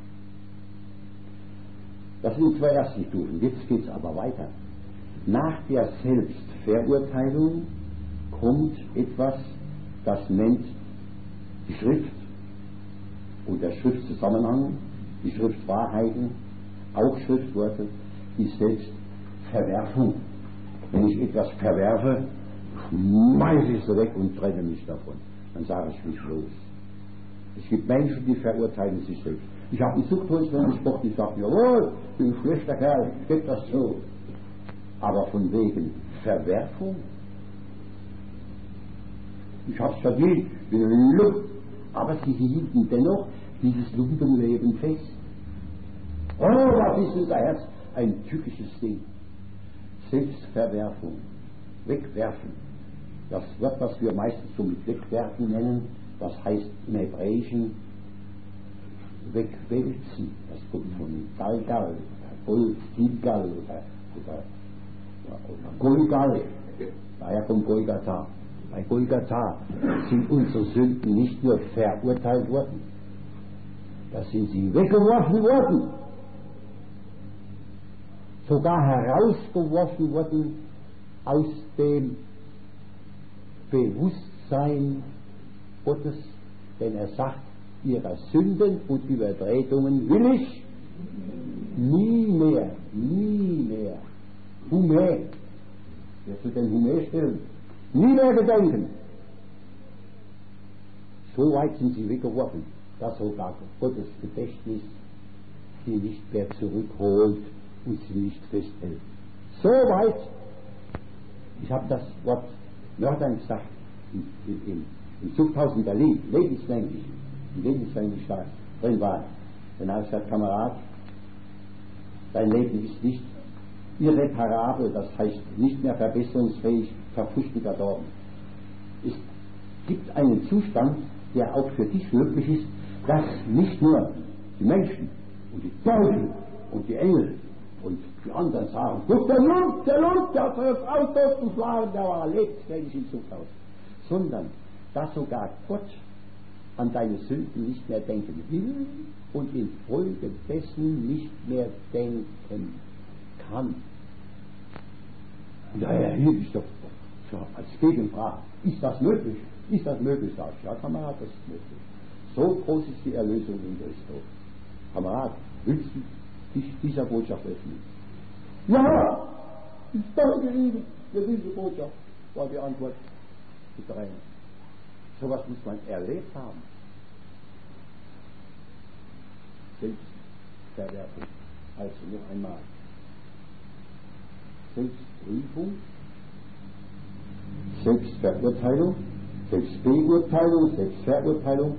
Das sind die zwei ersten Stufen. Jetzt geht es aber weiter. Nach der Selbstverurteilung kommt etwas, das nennt die Schrift und der Schriftzusammenhang, die Schriftwahrheiten, auch Schriftworte, die Verwerfung. Wenn ich etwas verwerfe, schmeiße ich es weg und trenne mich davon. Dann sage ich mich los. Es gibt Menschen, die verurteilen sich selbst. Ich habe einen Zuchtholzmann gesprochen, die sagt, jawohl, ich bin ein schlechter Kerl, geht das so. Aber von wegen Verwerfung? Ich habe es verdient, bin ein Lump. Aber sie hielten dennoch dieses Lumpenleben fest. Oh, was ist unser Herz? Ein tückisches Ding. Selbstverwerfung. Wegwerfen. Das Wort, was wir meistens so mit wegwerfen nennen, das heißt im Hebräischen wegwälzen. Das kommt von Galgal, Gol, Gilgal oder, oder, oder Golgal. Daher kommt Golgatha. Bei Golgatha sind unsere Sünden nicht nur verurteilt worden, da sind sie weggeworfen worden, sogar herausgeworfen worden aus dem Bewusstsein Gottes, denn er sagt, ihrer Sünden und Übertretungen will ich nie mehr, nie mehr, Hume, wirst du den Hume stellen, nie mehr gedenken. So weit sind sie weggeworfen, dass sogar Gottes Gedächtnis sie nicht mehr zurückholt und sie nicht festhält. So weit, ich habe das Wort Mördern gesagt, im, im, im Zuchthaus in Berlin, lebenslänglich, lebenslänglich da drin war. Dann habe ich gesagt, Kamerad, dein Leben ist nicht irreparabel, das heißt nicht mehr verbesserungsfähig, verpfuscht und verdorben. Es gibt einen Zustand, der auch für dich möglich ist, dass nicht nur die Menschen und die Teufel und die Engel und die anderen sagen, guck, der Lump, der Lump, der hat das Auto geschlagen, der war lebensfähig im Zuchthaus, sondern dass sogar Gott an deine Sünden nicht mehr denken will und infolgedessen nicht mehr denken kann. Ja, ja, hier ist doch so, als Gegenfrage, ist das möglich? Ist das möglich? Sag ich, ja, Kamerad, das ist möglich. So groß ist die Erlösung in Christus. Kamerad, willst du dich dieser Botschaft öffnen? Ja, ich danke Ihnen für diese Botschaft, war die Antwort zu drängen. So was muss man erlebt haben. Selbstverwerfung. Also noch einmal. Selbstprüfung, Selbstverurteilung, Selbstbeurteilung, Selbstverurteilung,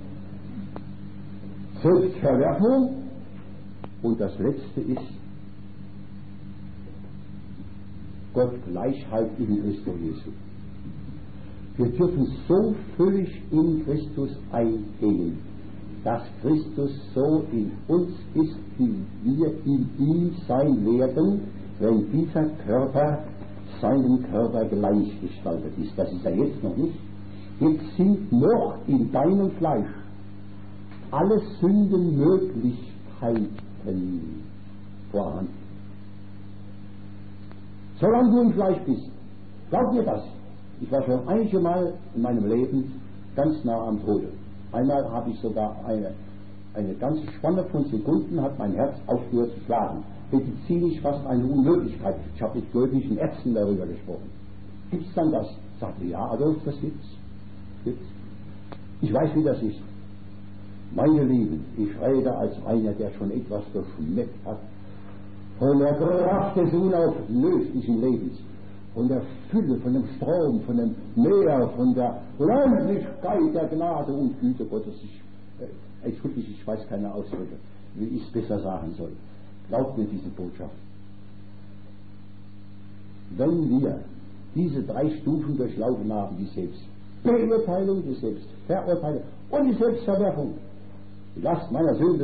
Selbstverwerfung und das letzte ist Gott Gleichheit in Christus Jesu. Wir dürfen so völlig in Christus eingehen, dass Christus so in uns ist, wie wir in ihm sein werden, wenn dieser Körper seinem Körper gleichgestaltet ist. Das ist er jetzt noch nicht. Jetzt sind noch in deinem Fleisch alle Sündenmöglichkeiten vorhanden. Solange du im Fleisch bist, glaub mir das. Ich war schon einige Mal in meinem Leben ganz nah am Tode. Einmal habe ich sogar eine, eine ganze Spanne von Sekunden, hat mein Herz aufgehört zu schlagen. Medizinisch fast eine Unmöglichkeit. Ich habe mit gläubigen Ärzten darüber gesprochen. Gibt es dann das? Sagte ja, Adolf, das gibt's. gibt's. Ich weiß, wie das ist. Meine Lieben, ich rede als einer, der schon etwas geschmeckt hat von der Kraft des unauflöslichen Lebens, von der Fülle, von dem Strom, von dem Meer, von der Unendlichkeit der Gnade und Güte Gottes. Ich, äh, entschuldige, ich weiß keine Ausdrücke, wie ich es besser sagen soll. Glaubt mir diese Botschaft. Wenn wir diese drei Stufen durchlaufen haben, die Selbstbeurteilung, die Selbstverurteilung und die Selbstverwerfung, die Last meiner Sünde,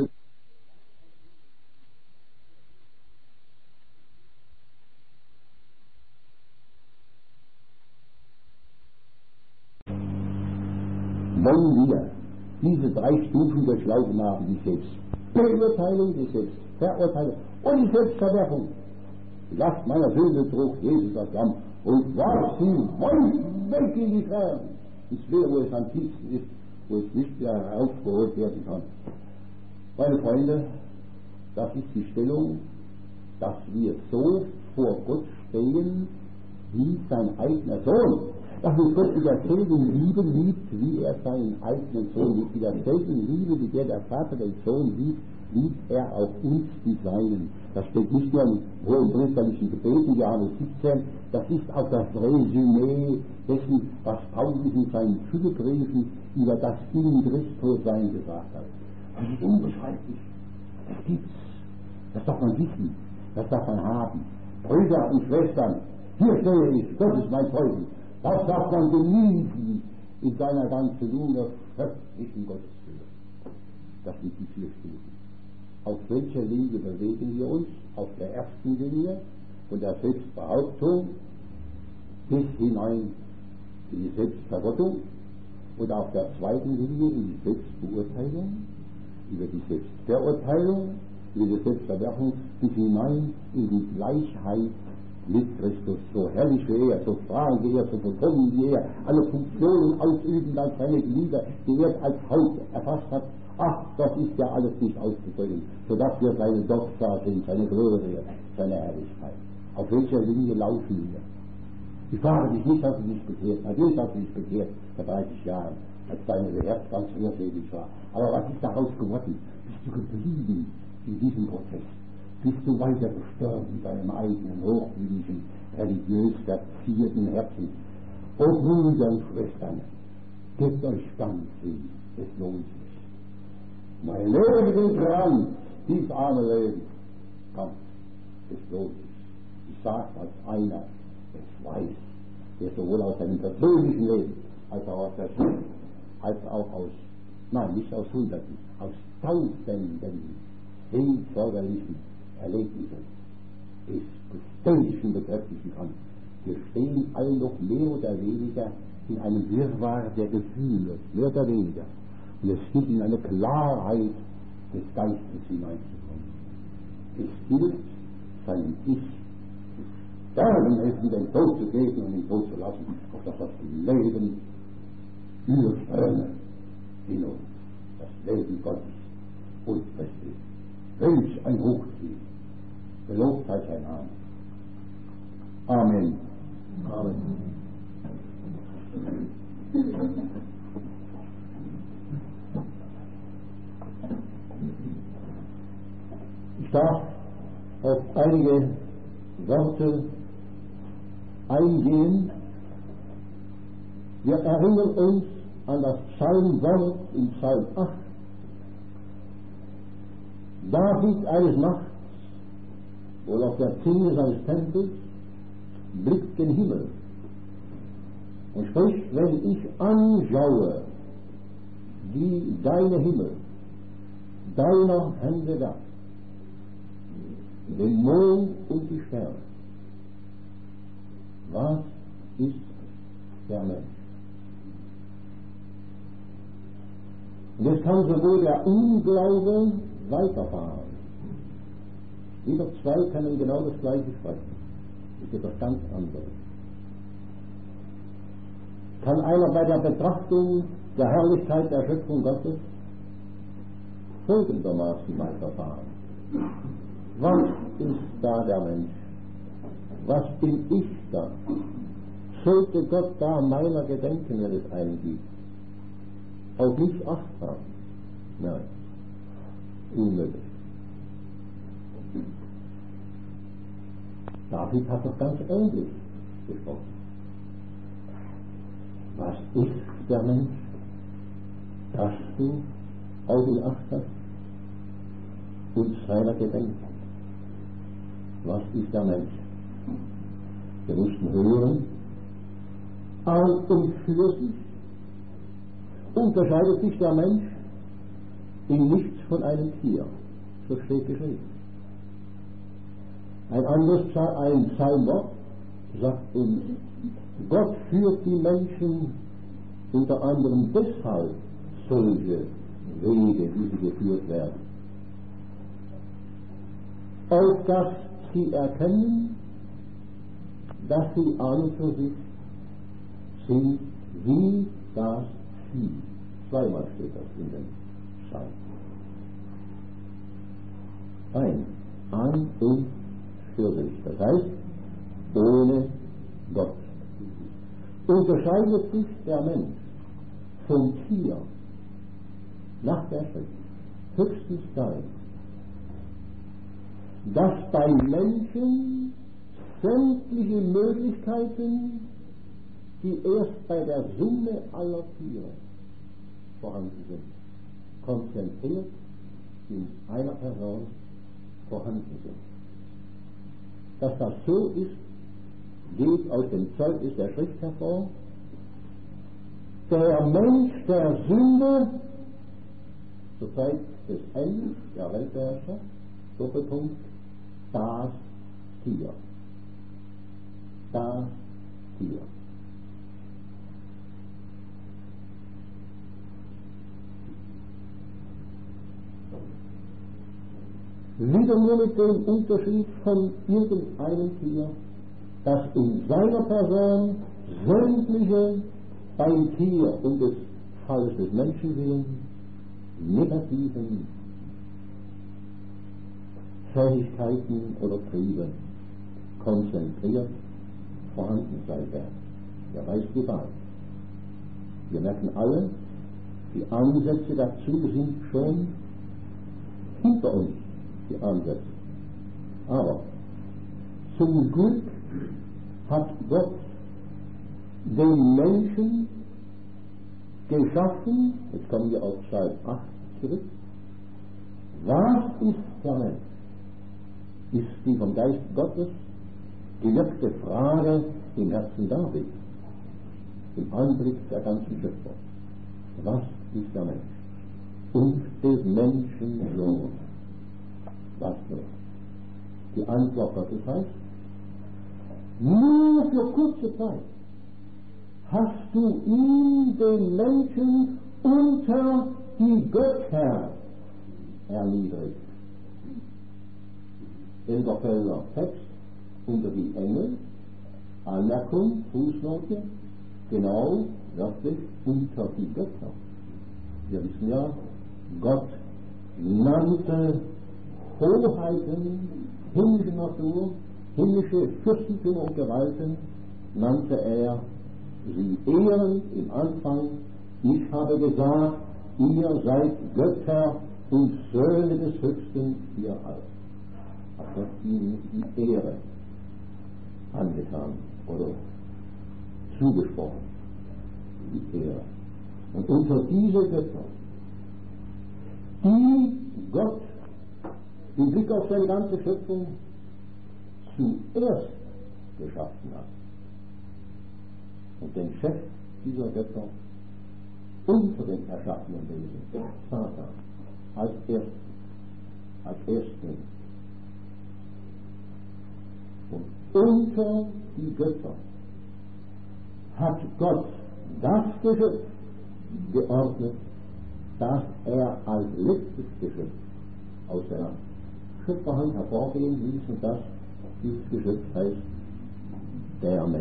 wenn wir diese drei Stufen durchlaufen haben, die Selbstbeurteilung, die Selbstverurteilung und die Selbstverwerfung, die Last meiner Sünde trug Jesus das Lamm und warf sie weit weg in die Ferne, ins Meer, wo es am tiefsten ist, wo es nicht mehr heraufgeholt werden kann. Meine Freunde, das ist die Stellung, dass wir so vor Gott stehen wie sein eigener Sohn. Dass uns Gott mit derselben Liebe liebt, wie er seinen eigenen Sohn liebt. Mit derselben Liebe, wie der der Vater den Sohn liebt, liebt er auch uns, die Seinen. Das steht nicht nur im hohen priesterlichen Gebet in Johannes siebzehn, das ist auch das Resümee dessen, was Paulus in seinen Philipperbriefen über das in Christus sein gesagt hat. Das ist unbeschreiblich. Das gibt's. Das darf man wissen. Das darf man haben. Brüder und Schwestern, hier stehe ich, Gott ist mein Freund. Das darf man genießen in seiner ganzen unerschöpflichen Gottesfülle. Das sind die vier Stufen. Auf welcher Linie bewegen wir uns? Auf der ersten Linie, von der Selbstbehauptung bis hinein in die Selbstvergottung, und auf der zweiten Linie in die Selbstbeurteilung, über die Selbstverurteilung, über die Selbstverwerfung bis hinein in die Gleichheit mit Christus, so herrlich wie er, so strahlend wie er, so vollkommen wie er, alle Funktionen ausübend als seine Glieder, die er als Haupt erfasst hat. Ach, das ist ja alles nicht auszudrücken, sodass wir seine Doxa sind, seine Glorie, seine Herrlichkeit. Auf welcher Linie laufen wir? Ich frage dich nicht, hast du dich bekehrt. Natürlich hast du dich bekehrt vor dreißig Jahren, als deine Herz ganz rührselig war. Aber was ist daraus geworden? Bist du geblieben in diesem Prozess? Bist du weiter gestorben in deinem eigenen, hochmütigen, religiös verzierten Herzen? O Brüder und Schwestern, gebt euch ganz hin, es lohnt sich. Mein Leben ist dran, dies arme Leben. Komm, es lohnt sich. Ich sage als einer, es weiß, der sowohl aus seinem persönlichen Leben, als auch aus der Schule, als auch aus, nein, nicht aus Hunderten, aus Tausenden seelsorgerlichen Erlebnissen es bestätigen, bekräftigen kann. Wir stehen alle noch mehr oder weniger in einem Wirrwarr der Gefühle, mehr oder weniger. Und es gilt, in eine Klarheit des Geistes hineinzukommen. Es gilt, sein Ich zu sterben, es in den Tod zu geben und ihn Tod zu lassen, auf das das Leben überströme in uns, das Leben Gottes und Christi. Welch ein Hochziel! Gelobt sei sein Name. Amen. Amen. Ich darf auf einige Worte eingehen. Wir erinnern uns an das Psalmwort in Psalm acht. David eines Nachts, wohl auf der Zinne seines Tempels, blickt gen Himmel und spricht: Wenn ich anschaue, die deine Himmel, deiner Hände Werk, den Mond und die Sterne, was ist der Mensch? Und jetzt kann sowohl der Unglaube weiterfahren. Jeder zwei können genau das Gleiche sprechen. Das ist etwas ganz anderes. Kann einer bei der Betrachtung der Herrlichkeit der Schöpfung Gottes folgendermaßen weiterfahren: Was ist da der Mensch? Was bin ich da? Sollte Gott da meiner gedenken, wenn es einen gibt? Auf mich acht haben? Nein. Unmöglich. David hat doch ganz ähnlich gesprochen. Was ist der Mensch, dass du auf ihn acht hast und seiner gedenkst? Was ist der Mensch? Wir mussten hören, an und für sich unterscheidet sich der Mensch in nichts von einem Tier. So steht geschrieben. Ein anderes ein Psalmwort sagt uns, Gott führt die Menschen unter anderem deshalb solche Wege, wie sie geführt werden, auf dass sie erkennen, dass sie an und für sich sind wie das Vieh. Zweimal steht das in dem Psalm. Ein, an und für sich. Das heißt, ohne Gott. Unterscheidet sich der Mensch vom Tier nach der Schrift höchstens darin, dass beim Menschen sämtliche Möglichkeiten, die erst bei der Summe aller Tiere vorhanden sind, konzentriert in einer Person vorhanden sind. Dass das so ist, geht aus dem Zeugnis der Schrift hervor. Der Mensch der Sünde, zur Zeit des Endes der Weltherrscher, Doppelpunkt, das Tier. Das Tier. Wieder nur mit dem Unterschied von irgendeinem Tier, dass in seiner Person sämtliche beim Tier und des Falles des Menschen sehen, negativen Fähigkeiten oder Triebe konzentriert vorhanden sein werden. Wer weiß die Wahl. Wir merken alle, die Ansätze dazu sind schon hinter uns, die Ansätze. Aber zum Glück hat Gott den Menschen geschaffen, jetzt kommen wir auf Psalm acht zurück. Was ist der Mensch? Ist die vom Geist Gottes gewirkte Frage im Herzen David, im Anblick der ganzen Schöpfung. Was ist der Mensch? Und des Menschen Sohn. Was nur? Die Antwort Gottes heißt, nur für kurze Zeit hast du ihn, den Menschen, unter die Götter erniedrigt. Elberfelder Text unter die Engel, Anmerkung, Fußnote, genau, wörtlich unter die Götter. Wir wissen ja, Gott nannte Hoheiten, himmlische Natur, himmlische Fürstentümer und Gewalten, nannte er sie ehrend im Anfang. Ich habe gesagt, ihr seid Götter und Söhne des Höchsten, ihr alle. Hat Gott ihnen die Ehre angetan oder zugesprochen, die Ehre. Und unter diese Götter, die Gott im Blick auf seine ganze Schöpfung zuerst geschaffen hat und den Chef dieser Götter unter den erschaffenen Wesen, Satan, als Ersten, als Ersten und unter die Götter hat Gott das Geschöpf geordnet, das er als letztes Geschöpf aus seiner Schöpferhand hervorgehen ließ, und das dieses Geschöpf heißt der Mensch.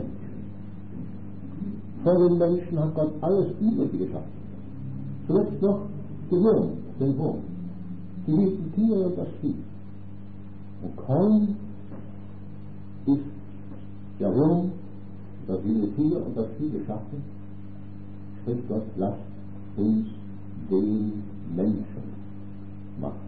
Vor den Menschen hat Gott alles Übrige geschaffen. Zuletzt noch den Wurm, den Wurm, die wilden Tiere und das Vieh. Und kaum ist der Wurm, das wilde Tier und das Vieh geschaffen, spricht Gott, lasst uns den Menschen machen.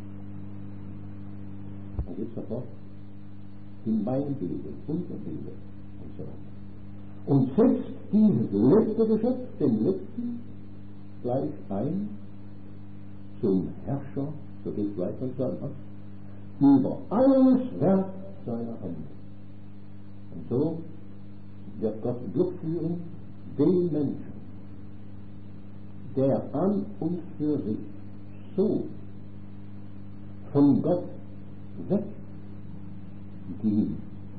Und jetzt sofort in meinem Bilde, unser Bilde und so weiter. Und setzt dieses letzte Geschöpf, den letzten, gleich ein zum Herrscher, so geht es weiter und sagt, über alles Werk seiner Hände. Und so wird Gott durchführen den Menschen, der an und für sich so von Gott wegging,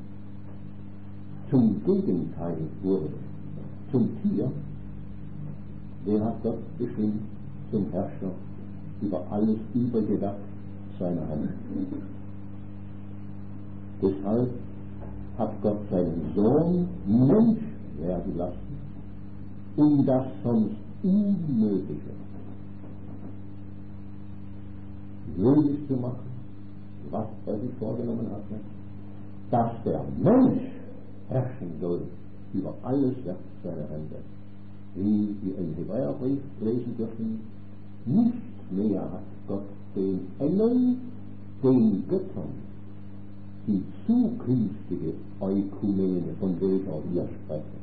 zum Gegenteil wurde, zum Tier, den hat Gott bestimmt zum Herrscher über alles übrige Werk seiner Hände. Deshalb hat Gott seinen Sohn Mensch werden lassen, um das sonst Unmögliche möglich zu machen, was er sich vorgenommen hatte, dass der Mensch herrschen soll über alles Werk seiner Hände. Wie wir im Hebräerbrief lesen dürfen, nicht mehr hat Gott den Engeln, den Göttern, die zukünftige Eukumene, von welcher wir sprechen,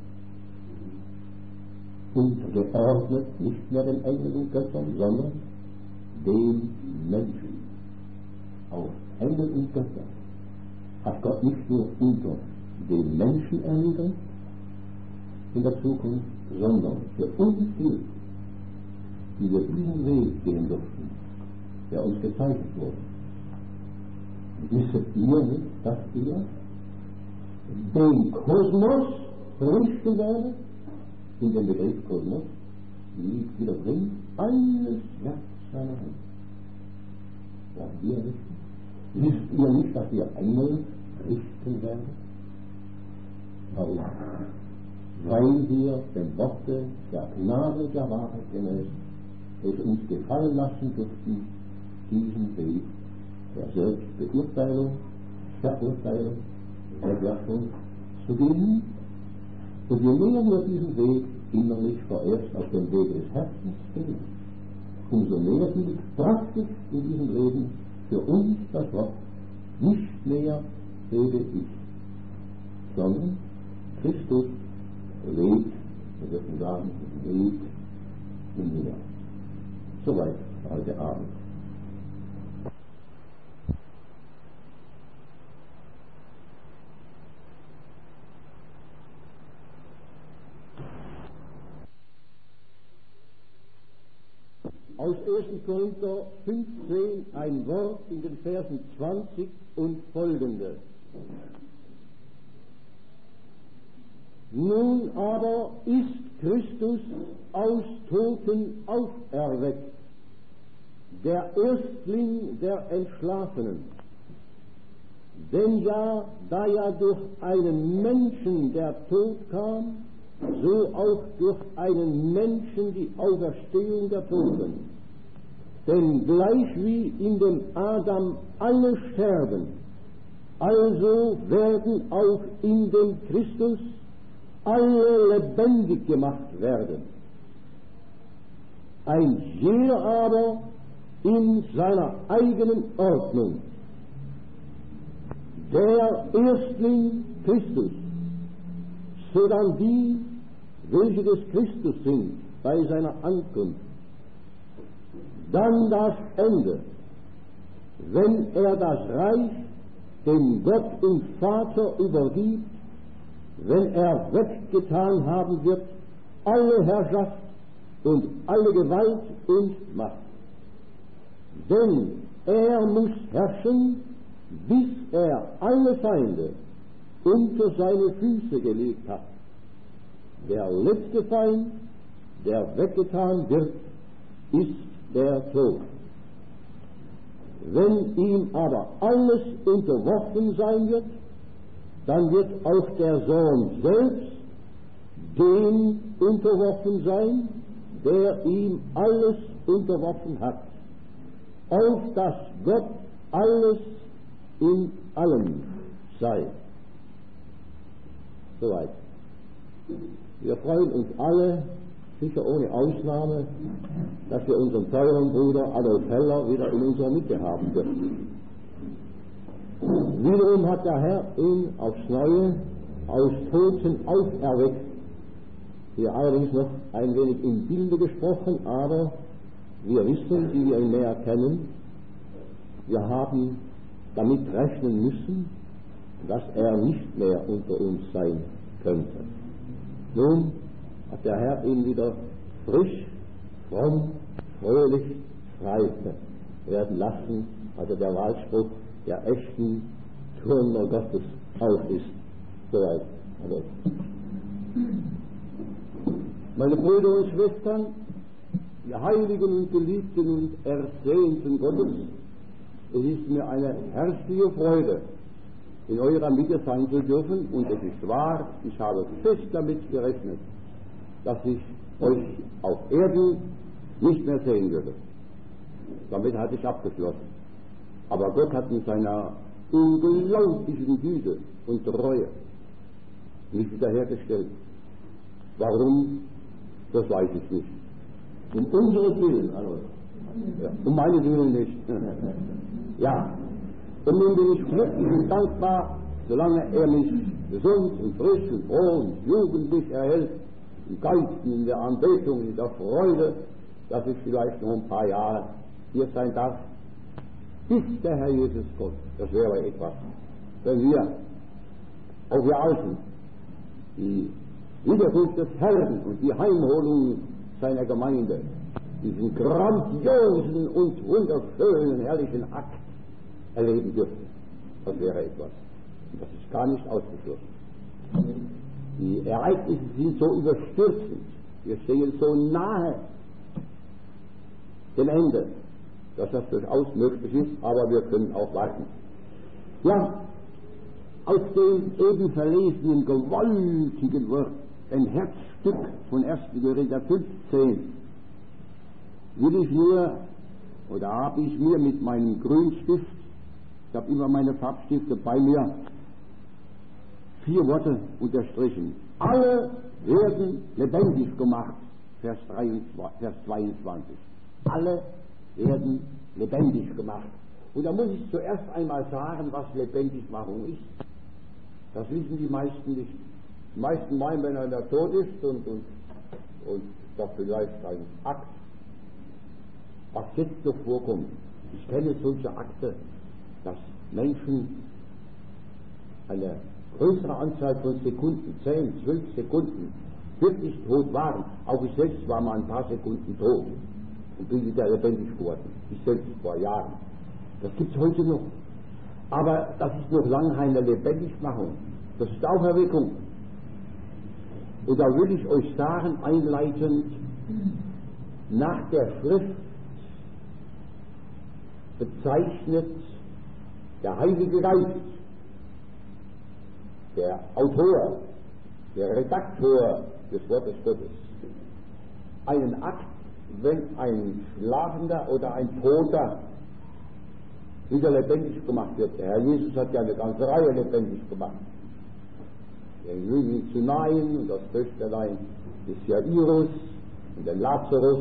untergeordnet, nicht mehr den Engeln und Göttern, sondern den Menschen. Auf Engel und Götter hat Gott nicht nur unter den Menschen erniedrigt in der Zukunft, sondern für uns gilt, die wir diesen Weg gehen durften, der uns gezeichnet wurde. Wisset ihr nicht, dass ihr den Kosmos richten werdet? In dem Begriff Kosmos liegt wieder drin alles Werk seiner Hand. Was wir richten. Wisst ihr nicht, dass wir Engel richten werden? Warum? Weil wir dem Worte der Gnade der Wahrheit gemäß es uns gefallen lassen dürften, diesen Weg der Selbstbeurteilung, Verurteilung, Wegwerfung zu gehen. Und je mehr wir diesen Weg innerlich vorerst auf dem Weg des Herzens gehen, umso mehr gilt praktisch in diesem Leben für uns das Wort, nicht mehr rede ich, sondern Christus lebt, wir dürfen sagen, lebt in mir. Soweit heute Abend. Aus ersten Korinther fünfzehn ein Wort in den Versen zwanzig und folgende. Nun aber ist Christus aus Toten auferweckt, der Erstling der Entschlafenen. Denn ja, da ja durch einen Menschen der Tod kam, so auch durch einen Menschen die Auferstehung der Toten. Denn gleich wie in dem Adam alle sterben, also werden auch in dem Christus alle lebendig gemacht werden. Ein jeder aber in seiner eigenen Ordnung. Der Erstling Christus, sodann die, welche des Christus sind, bei seiner Ankunft. Dann das Ende, wenn er das Reich dem Gott und Vater übergibt, wenn er weggetan haben wird, alle Herrschaft und alle Gewalt und Macht. Denn er muss herrschen, bis er alle Feinde unter seine Füße gelegt hat. Der letzte Feind, der weggetan wird, ist der Tod. Wenn ihm aber alles unterworfen sein wird, dann wird auch der Sohn selbst dem unterworfen sein, der ihm alles unterworfen hat, auf dass Gott alles in allem sei. Soweit. Wir freuen uns alle, sicher ohne Ausnahme, dass wir unseren teuren Bruder Adolf Heller wieder in unserer Mitte haben dürfen. Wiederum hat der Herr ihn aufs Neue aus Toten auferweckt. Hier allerdings noch ein wenig im Bilde gesprochen, aber wir wissen, die wir ihn näher kennen, wir haben damit rechnen müssen, dass er nicht mehr unter uns sein könnte. Nun hat der Herr ihn wieder frisch, fromm, fröhlich, frei werden lassen, also der Wahlspruch der echten Turner Gottes auch ist. Soweit. Also. Meine Brüder und Schwestern, die Heiligen und Geliebten und Ersehnten Gottes, es ist mir eine herzliche Freude, in eurer Mitte sein zu dürfen, und es ist wahr, ich habe fest damit gerechnet, dass ich euch auf Erden nicht mehr sehen würde. Damit hatte ich abgeschlossen. Aber Gott hat in seiner unglaublichen Güte und Treue nicht wiederhergestellt. Warum? Das weiß ich nicht. Um unsere Willen, also, ja, um meine Willen nicht. Ja, und nun bin ich glücklich und dankbar, solange er mich gesund und frisch und froh und jugendlich erhält, im Geisten, in der Anbetung, in der Freude, dass ich vielleicht noch ein paar Jahre hier sein darf, bis der Herr Jesus kommt. Das wäre etwas. Wenn wir, auch wir Alten, die Wiederkunft des Herrn und die Heimholung seiner Gemeinde, diesen grandiosen und wunderschönen, herrlichen Akt erleben dürfen. Das wäre etwas. Und das ist gar nicht ausgeschlossen. Die Ereignisse sind so überstürzend. Wir stehen so nahe dem Ende, dass das durchaus möglich ist, aber wir können auch warten. Ja, aus dem eben verlesenen gewaltigen Wort, ein Herzstück von ersten Korinther fünfzehn, will ich nur, oder habe ich mir mit meinem Grünstift, ich habe immer meine Farbstifte bei mir, vier Worte unterstrichen. Alle werden lebendig gemacht, Vers zweiundzwanzig. Alle werden lebendig gemacht. Und da muss ich zuerst einmal sagen, was Lebendigmachung ist. Das wissen die meisten nicht. Die meisten meinen, wenn einer tot ist und, und, und doch vielleicht ein Akt, was jetzt noch vorkommt. Ich kenne solche Akte, dass Menschen eine größere Anzahl von Sekunden, zehn, zwölf Sekunden, wirklich tot waren. Auch ich selbst war mal ein paar Sekunden tot und bin wieder lebendig geworden. Ich selbst vor Jahren. Das gibt es heute noch. Aber das ist noch lange keine Lebendigmachung. Das ist Auferweckung. Und da will ich euch sagen, einleitend, nach der Schrift bezeichnet der Heilige Geist, der Autor, der Redaktor des Wortes Gottes, einen Akt, wenn ein Schlafender oder ein Toter wieder lebendig gemacht wird. Der Herr Jesus hat ja eine ganze Reihe lebendig gemacht. Der Jüngling zu Nain und das Töchterlein des Jairus und der Lazarus,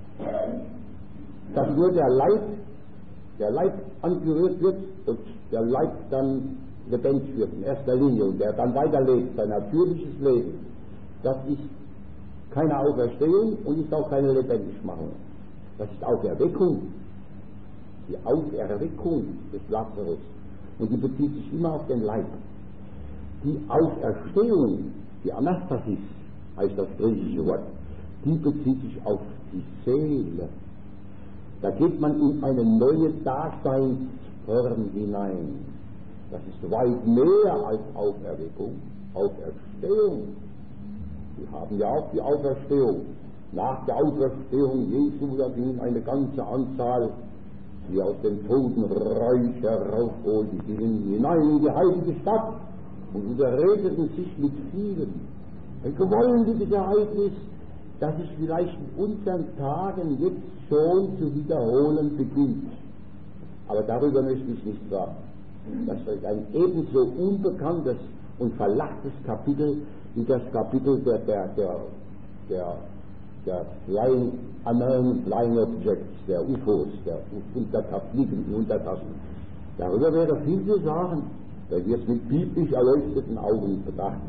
dass nur der Leib, der Leib angerührt wird und der Leib dann lebendig wird in erster Linie und der dann weiterlebt, sein natürliches Leben. Das ist keine Auferstehung und ist auch keine Lebendigmachung. Das ist Auferweckung. Die Auferweckung des Lazarus. Und die bezieht sich immer auf den Leib. Die Auferstehung, die Anastasis, heißt das griechische Wort, die bezieht sich auf die Seele. Da geht man in eine neue Daseinsform hinein. Das ist weit mehr als Auferweckung, Auferstehung. Wir haben ja auch die Auferstehung. Nach der Auferstehung Jesu, da ging eine ganze Anzahl, die aus dem Totenreich heraufholten, die gingen hinein in die heilige Stadt und unterredeten sich mit vielen. Ein gewaltiges Ereignis, das sich vielleicht in unseren Tagen jetzt schon zu wiederholen beginnt. Aber darüber möchte ich nicht sagen. Das ist ein ebenso unbekanntes und verlachtes Kapitel wie das Kapitel der, der, der, der, der Flying, Unknown Flying Objects, der U F Os, der fliegenden Untertassen. Darüber wäre viel zu sagen, wenn wir es mit biblisch erleuchteten Augen betrachten.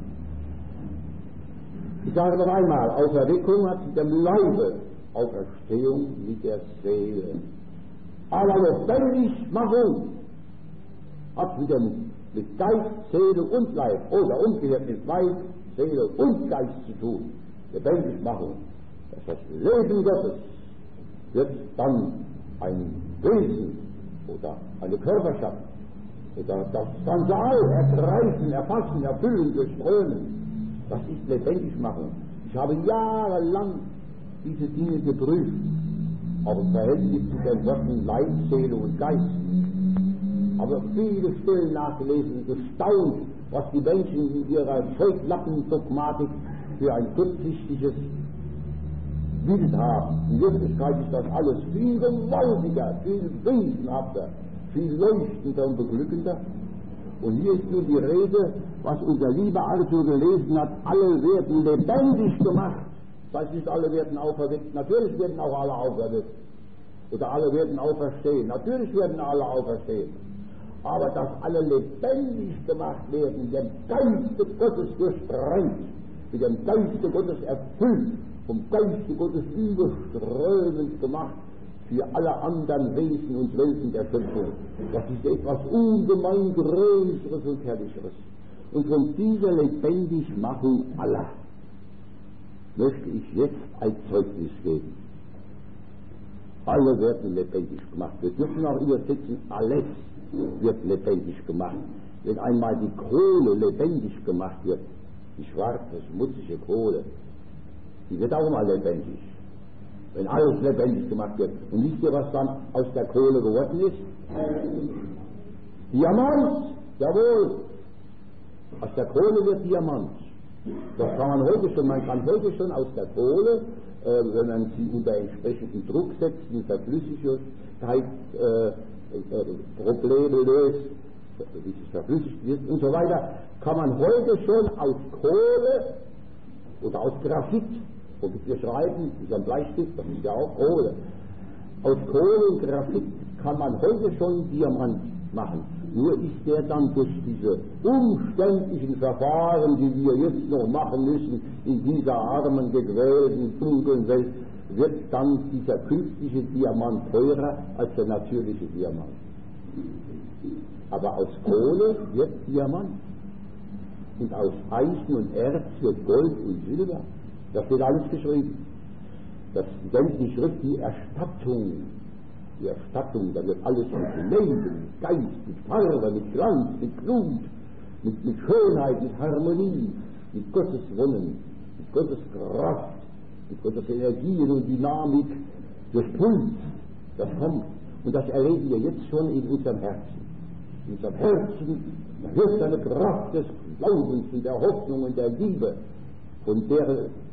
Ich sage noch einmal, Auferweckung hat mit dem Leibe, Auferstehung mit der Seele. Aber Lebendigmachung hat mit, dem, mit Geist, Seele und Leib, oder umgekehrt mit Leib, Seele und Geist zu tun. Lebendigmachung. Das heißt, Leben Gottes wird dann ein Wesen oder eine Körperschaft oder das ganze All ergreifen, erfassen, erfüllen, durchströmen. Das ist Lebendigmachung. Ich habe jahrelang diese Dinge geprüft, auch im Verhältnis zu den Worten Leib, Seele und Geist. Aber viele Stellen nachgelesen, gestaunt, was die Menschen in ihrer Scheuklappendogmatik für ein kurzsichtiges Bild haben. In Wirklichkeit ist das alles viel gewaltiger, viel wesenhafter, viel leuchtender und beglückender. Und hier ist nur die Rede was unser lieber Arthur gelesen hat, alle werden lebendig gemacht. Das heißt nicht, alle werden auferweckt. Natürlich werden auch alle auferweckt. Oder alle werden auferstehen. Natürlich werden alle auferstehen. Aber dass alle lebendig gemacht werden, dem Geiste Gottes durchströmt, mit dem Geiste Gottes erfüllt, vom Geiste Gottes überströmend gemacht, für alle anderen Wesen und Wesen der Schöpfung. Das ist etwas ungemein Größeres und Herrlicheres. Und von dieser Lebendigmachung aller möchte ich jetzt ein Zeugnis geben. Alle werden lebendig gemacht. Wir dürfen auch übersetzen, alles wird lebendig gemacht. Wenn einmal die Kohle lebendig gemacht wird, die schwarze, schmutzige Kohle, die wird auch mal lebendig. Wenn alles lebendig gemacht wird. Und wisst ihr, was dann aus der Kohle geworden ist? Diamant! Jawohl! Aus der Kohle wird Diamant. Das kann man heute schon, man kann heute schon aus der Kohle, äh, wenn man sie unter entsprechenden Druck setzt, die Verflüssigkeit äh, äh, Probleme löst, wie es verflüssigt wird und so weiter, kann man heute schon aus Kohle oder aus Graphit, womit wir schreiben, ist ein Bleistift, das ist ja auch Kohle, aus Kohle und Graphit kann man heute schon Diamant machen. Nur ist der dann durch diese umständlichen Verfahren, die wir jetzt noch machen müssen, in dieser armen, gequälten, dunklen Welt, wird dann dieser künstliche Diamant teurer als der natürliche Diamant. Aber aus Kohle wird Diamant. Und aus Eisen und Erz wird Gold und Silber. Da steht alles geschrieben. Das nennt die Schrift die Erstattung. Die Erstattung, da wird alles mit Leben, mit Geist, mit Farbe, mit Glanz, mit Blut, mit, mit Schönheit, mit Harmonie, mit Gottes Wollen, mit Gottes Kraft, mit Gottes Energien und Dynamik durchpult. Das kommt. Und das erleben wir jetzt schon in unserem Herzen. In unserem Herzen, da hört eine Kraft des Glaubens und der Hoffnung und der Liebe, von der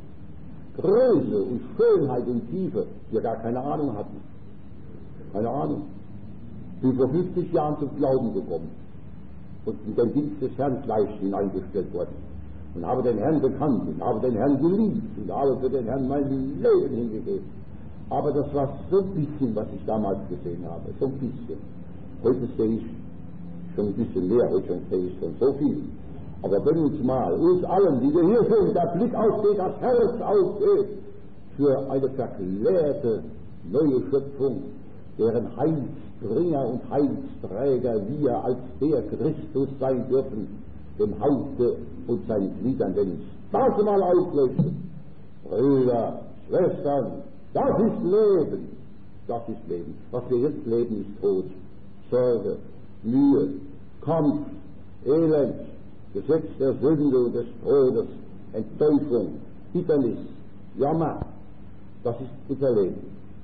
Größe und Schönheit und Tiefe wir gar keine Ahnung hatten. Keine Ahnung. Ich bin vor fünfzig Jahren zum Glauben gekommen und in den Dienst des Herrn gleich hineingestellt worden und habe den Herrn bekannt und habe den Herrn geliebt und habe für den Herrn mein Leben hingegeben. Aber das war so ein bisschen, was ich damals gesehen habe, so ein bisschen. Heute sehe ich schon ein bisschen mehr, heute sehe ich schon so viel. Aber wenn uns mal, uns allen, die wir hier sind, der Blick aufgeht, das Herz aufgeht, für eine verklärte neue Schöpfung, deren Heilsbringer und Heilsträger wir als der Christus sein dürfen, dem Haupte und seinen Gliedern, wenn uns das mal auslösen. Brüder, Schwestern, das ist Leben, das ist Leben. Was wir jetzt leben, ist Tod, Sorge, Mühe, Kampf, Elend, Gesetz der Sünde und des Todes, Enttäuschung, Bitternis, Jammer. Das ist unser Leben.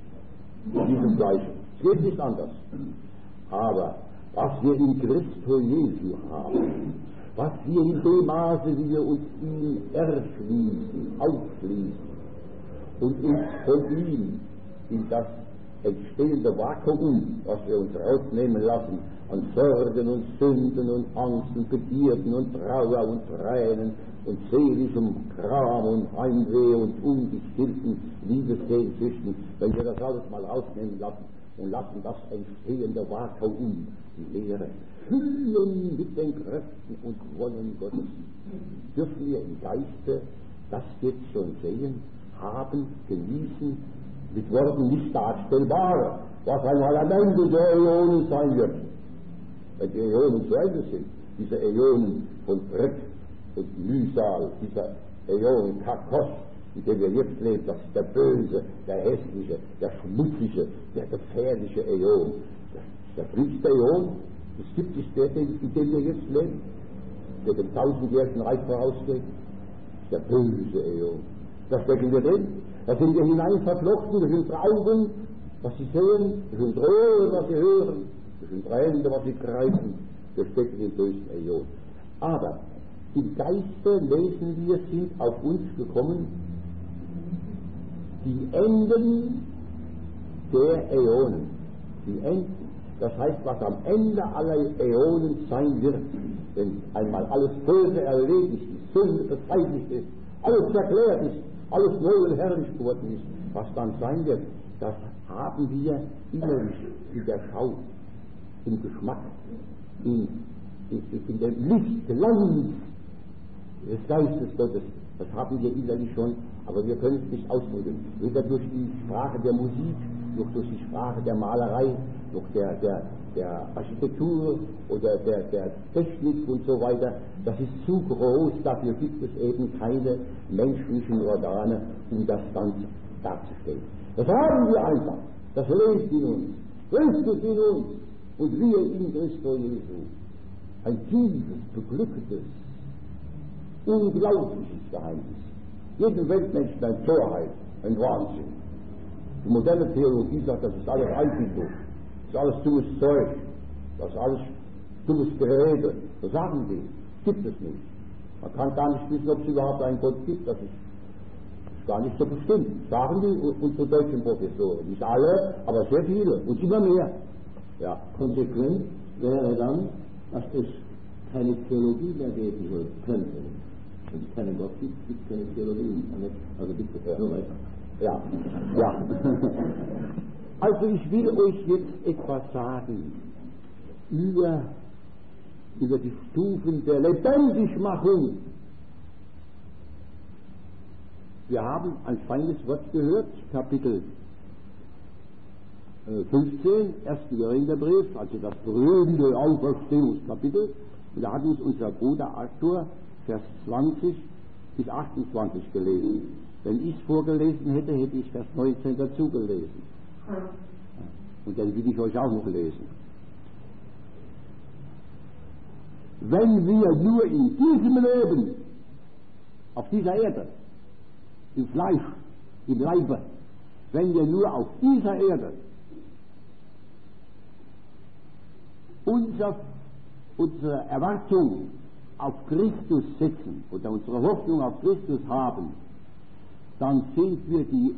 In diesem Gleichen. Es geht nicht anders. Aber was wir in Christo Jesu haben, was wir in dem Maße, wie wir uns ihm erschließen, aufschließen und uns von ihm in das entstehende Vakuum, was wir uns rausnehmen lassen, an Sorgen und Sünden und Angst und Begierden und Trauer und Tränen und seelischem Kram und Heimweh und ungestillten Liebessehnsüchten, wenn wir das alles mal rausnehmen lassen und lassen das entstehende Vakuum, die Leere, füllen mit den Kräften und Wollen Gottes, dürfen wir im Geiste das jetzt schon sehen, haben, genießen, mit Worten nicht darstellbar, was einmal am Ende der Äonen sein wird. Wenn die Äonen zu Ende sind, diese Äonen von Dreck und Mühsal, dieser Äonen Kakos, in dem wir jetzt leben, das ist der böse, der hässliche, der schmutzige, der gefährliche Äon. Das ist der tiefste Äon, das gibt es der, in dem wir jetzt leben, der dem tausendjährigen Reich vorausgeht. Das ist der böse Äon. Da stecken wir drin, da sind wir hinein verflochten durch unsere Augen, was sie sehen, durch unsere Ohren, was sie hören, durch unsere Hände, was sie greifen, wir stecken im bösen Äon. Aber im Geiste lesen wir, sind auf uns gekommen die Enden der Äonen. Die Enden, das heißt, was am Ende aller Äonen sein wird, wenn einmal alles Böse erledigt ist, Sünde beseitigt ist, alles erklärt ist, alles neu und herrlich geworden ist, was dann sein wird, das haben wir innerlich in der Schau, im Geschmack, in, in, in dem Lichtglanz des Geistes Gottes. Das haben wir innerlich schon, aber wir können es nicht ausdrücken. Weder durch die Sprache der Musik, noch durch die Sprache der Malerei, noch der, der, der Architektur oder der, der Technik und so weiter. Das ist zu groß, dafür gibt es eben keine menschlichen Organe, um das Ganze darzustellen. Das haben wir einfach, das lebt in uns, Christus in uns und wir in Christus Jesu. Ein tiefes, beglücktes, unglaubliches Geheimnis. Jeden Weltmenschen eine Torheit, ein Wahnsinn. Die moderne Theologie sagt, das ist alles Einbildung, das ist alles dummes Zeug, das ist alles dummes Gerede. Das sagen sie, gibt es nicht. Man kann gar nicht wissen, ob es überhaupt einen Gott gibt, das ist gar nicht so bestimmt. Sagen die unsere deutschen Professoren. Nicht alle, aber sehr viele und immer mehr. Ja, konsequent wäre dann, dass es keine Theologie mehr geben könnte. Wenn es keinen Gott gibt, gibt es keine Theologie. Also bitte, ja. Nur weiter. Ja, ja. Also ich will euch jetzt etwas sagen über, über die Stufen der Lebendigmachung. Wir haben ein feines Wort gehört, Kapitel fünfzehn, ersten Korintherbrief, also das berühmte Auferstehungskapitel. Und da hat uns unser Bruder Arthur Vers zwanzig bis achtundzwanzig gelesen. Wenn ich es vorgelesen hätte, hätte ich Vers neunzehn dazu gelesen. Und dann will ich euch auch noch lesen. Wenn wir nur in diesem Leben, auf dieser Erde, im Fleisch, im Leibe, wenn wir nur auf dieser Erde unser, unsere Erwartung auf Christus setzen oder unsere Hoffnung auf Christus haben, dann sind wir die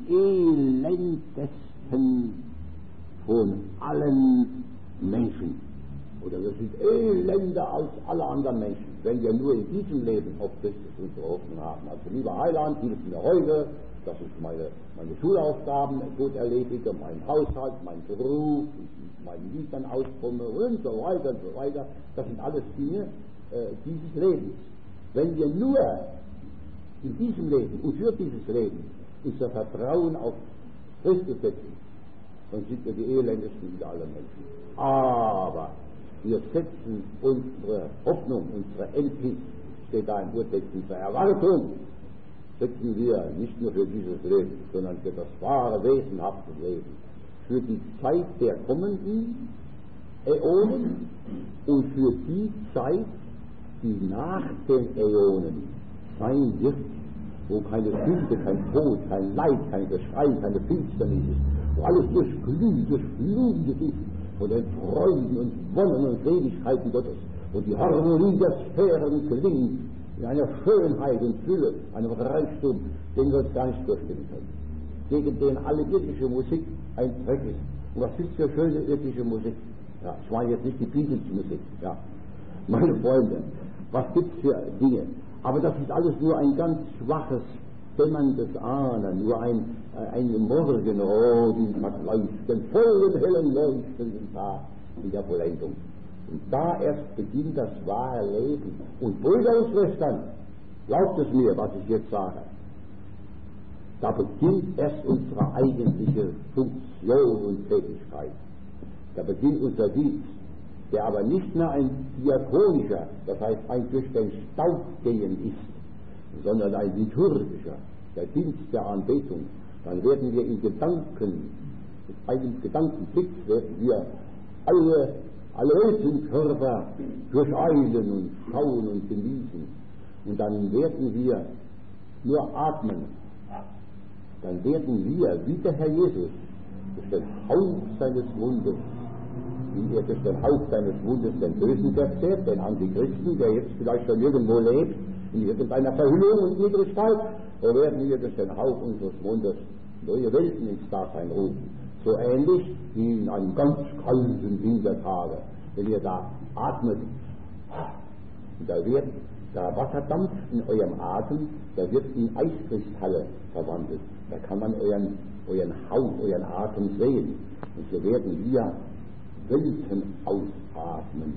elendesten von allen Menschen. Oder wir sind elender als alle anderen Menschen, wenn wir nur in diesem Leben auf Christus unsere Hoffnung haben. Also lieber Heiland, hilf mir heute, dass ich meine, meine Schulaufgaben gut erledige, meinen Haushalt, meinen Beruf, meinen Liedern auskomme und so weiter und so weiter. Das sind alles Dinge äh, dieses Lebens. Wenn wir nur in diesem Leben und für dieses Leben unser Vertrauen auf Christus setzen, dann sind wir die elendesten unter allen Menschen. Aber wir setzen unsere Hoffnung, unsere Endlich, steht da im Urtext, unsere Erwartung, setzen wir nicht nur für dieses Leben, sondern für das wahre, wesenhafte Leben, für die Zeit der kommenden Äonen und für die Zeit, die nach den Äonen sein wird, wo keine Sünde, kein Tod, kein Leid, kein Geschrei, keine Finsternis ist, wo alles durchglüht, durchflutet ist von den Freuden und Wonnen und Seligkeiten Gottes, und die Harmonie der Sphären klingt in einer Schönheit und Fülle, einem Reichtum, den wir uns gar nicht vorstellen können, gegen den alle irdische Musik ein Zweck ist. Und was ist für schöne irdische Musik? Ja, ich meine jetzt nicht die Beatles-Musik, ja, meine Freunde, was gibt es für Dinge? Aber das ist alles nur ein ganz schwaches, dämmerndes Ahnen, nur ein, ein Morgenrot im Vergleich, den vollen, hellen, leuchtenden Tag in der Vollendung. Und da erst beginnt das wahre Leben. Und Brüder und Schwestern, glaubt es mir, was ich jetzt sage, da beginnt erst unsere eigentliche Funktion und Tätigkeit. Da beginnt unser Dienst, der aber nicht mehr ein diakonischer, das heißt ein durch den Staub gehen ist, sondern ein liturgischer, der Dienst der Anbetung. Dann werden wir in Gedanken, mit einem Gedankenblick werden wir alle, alle Weltenkörper durcheilen und schauen und genießen. Und dann werden wir nur atmen. Dann werden wir, wie der Herr Jesus, durch den Hauch seines Mundes, wie er durch den Hauch seines Mundes den Bösen verzehrt, den Antichristen, der jetzt vielleicht schon irgendwo lebt, in irgendeiner Verhüllung und Niedrigkeit, so werden wir durch den Hauch unseres Mundes neue Welten ins Dasein rufen. So ähnlich wie in einem ganz kalten Wintertage, wenn ihr da atmet Und da wird da Wasserdampf in eurem Atem, da wird in Eiskristalle verwandelt. Da kann man euren, euren Hauch, euren Atem sehen. Und so werden wir Welten ausatmen.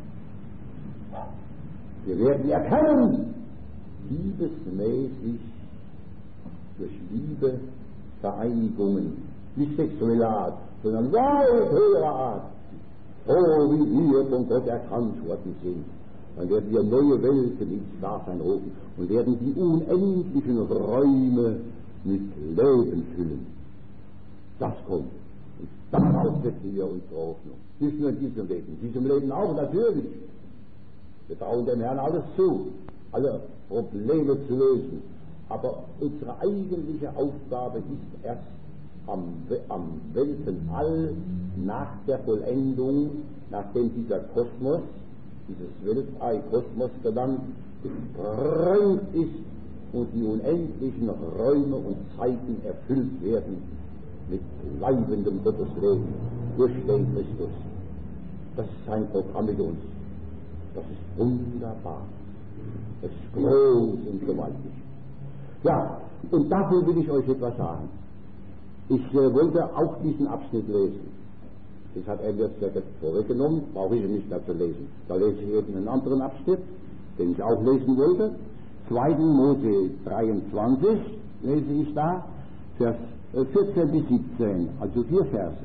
Wir werden erkennen, liebesmäßig durch Liebe Vereinigungen, nicht sexueller Art, sondern weit höherer Art, so wie wir von Gott erkannt worden sind. Dann werden wir neue Welten ins Dasein rufen und werden die unendlichen Räume mit Leben füllen. Das kommt. Und darauf setzen wir unsere Hoffnung. Nicht nur in diesem Leben, in diesem Leben auch natürlich. Wir trauen dem Herrn alles zu, alle Probleme zu lösen. Aber unsere eigentliche Aufgabe ist erst am, am Weltenall nach der Vollendung, nachdem dieser Kosmos, dieses Weltall Kosmos genannt, gesprengt ist und die unendlichen Räume und Zeiten erfüllt werden mit leibendem Gottesleben durch den Christus. Das ist sein Programm mit uns. Das ist wunderbar. Das ist groß und gewaltig. Ja, und davon will ich euch etwas sagen. Ich äh, wollte auch diesen Abschnitt lesen. Das hat er mir jetzt vorweggenommen, brauche ich ihn nicht mehr zu lesen. Da lese ich eben einen anderen Abschnitt, den ich auch lesen wollte. zweiter Mose dreiundzwanzig lese ich da, Vers vierzehn bis siebzehn, also vier Verse.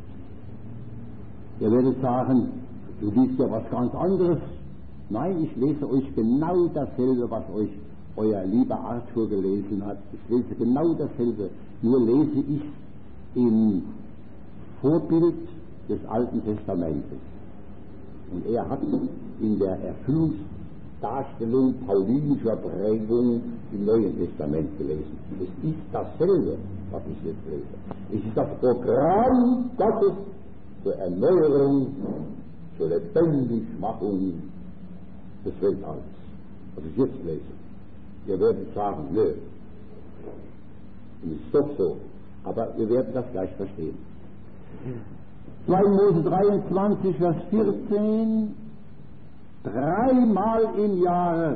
Ihr werdet sagen, du liest ja was ganz anderes. Nein, ich lese euch genau dasselbe, was euch euer lieber Arthur gelesen hat. Ich lese genau dasselbe, nur lese ich im Vorbild des Alten Testamentes. Und er hat in der Erfüllungsdarstellung paulinischer Prägung im Neuen Testament gelesen. Es ist dasselbe, was ich jetzt lese. Es ist das Programm Gottes zur Erneuerung, zur Lebendigmachung des Weltalls, was ich jetzt lese. Ihr werdet sagen, nö, ist doch so, aber wir werden das gleich verstehen. zweiter Mose dreiundzwanzig, Vers vierzehn, dreimal im Jahre.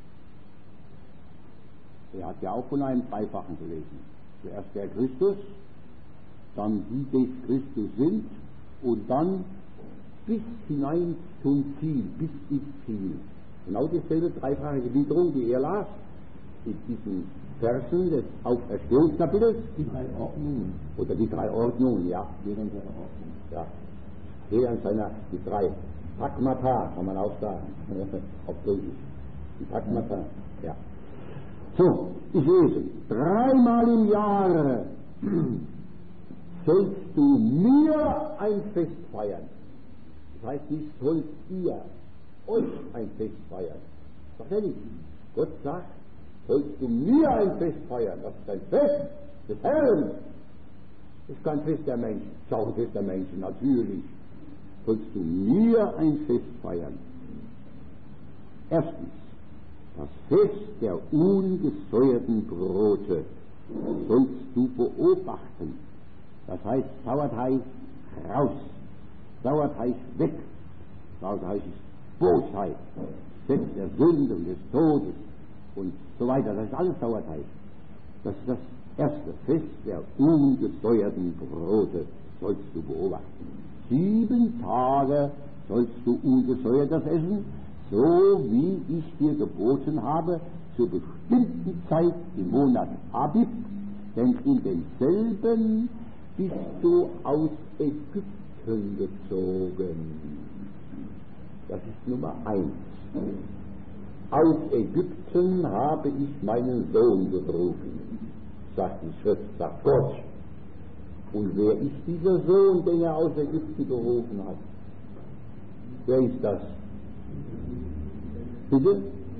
Er hat ja auch von einem Dreifachen gelesen. Zuerst der Christus, dann die des Christus sind und dann bis hinein zum Ziel, bis ins Ziel. Genau dieselbe dreifache Gliederung, die er las, in diesen Versen des Auferstehungskapitels. Die drei Ordnungen. Oder die drei Ordnungen, ja. Jeder in seiner Ordnung. Ja. Jeder in seiner, die drei. Pragmata, kann man auch sagen. Auf Griechisch. Die Pragmata, ja. So, ich lese. Dreimal im Jahre sollst du mir ein Fest feiern. Das heißt nicht, sollt ihr euch ein Fest feiern. Das sagt er nicht. Gott sagt, sollst du mir ein Fest feiern. Das ist ein Fest des Herrn. Das ist kein Fest der Menschen. Das ist auch ein Fest der Menschen, natürlich. Sollst du mir ein Fest feiern. Erstens, das Fest der ungesäuerten Brote sollst du beobachten. Das heißt, Sauerteig raus, Sauerteig weg. Sauerteig ist Bosheit, Fest der Sünde und des Todes und so weiter. Das ist alles Sauerteig. Das ist das erste Fest der ungesäuerten Brote sollst du beobachten. Sieben Tage sollst du ungesäuertes essen, so wie ich dir geboten habe, zur bestimmten Zeit im Monat Abib, denn in demselben bist du aus Ägypten gezogen. Das ist Nummer eins. Aus Ägypten habe ich meinen Sohn gerufen, sagt die Schrift, sagt Gott. Und wer ist dieser Sohn, den er aus Ägypten gerufen hat? Wer ist das? Bitte?